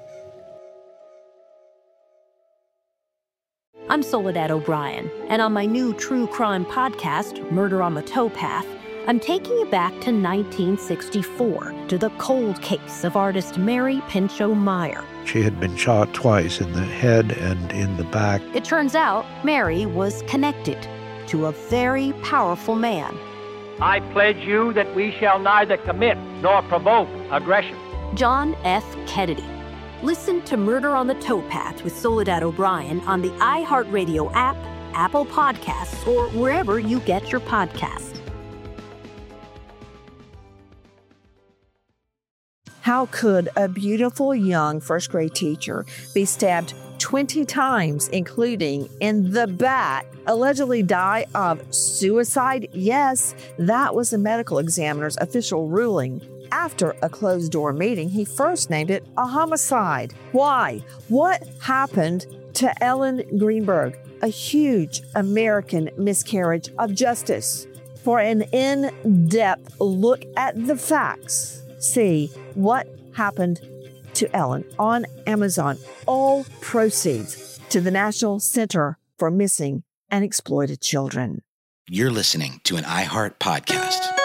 I'm Soledad O'Brien, and on my new true crime podcast, Murder on the Towpath, I'm taking you back to nineteen sixty-four to the cold case of artist Mary Pinchot Meyer. She had been shot twice in the head and in the back. It turns out Mary was connected to a very powerful man. I pledge you that we shall neither commit nor provoke aggression. John F. Kennedy. Listen to Murder on the Towpath with Soledad O'Brien on the iHeartRadio app, Apple Podcasts, or wherever you get your podcasts. How could a beautiful young first grade teacher be stabbed twenty times, including in the back, allegedly die of suicide? Yes, that was the medical examiner's official ruling. After a closed-door meeting, he first named it a homicide. Why? What happened to Ellen Greenberg? A huge American miscarriage of justice. For an in-depth look at the facts, see What Happened to Ellen on Amazon. All proceeds to the National Center for Missing and Exploited Children. You're listening to an iHeart podcast.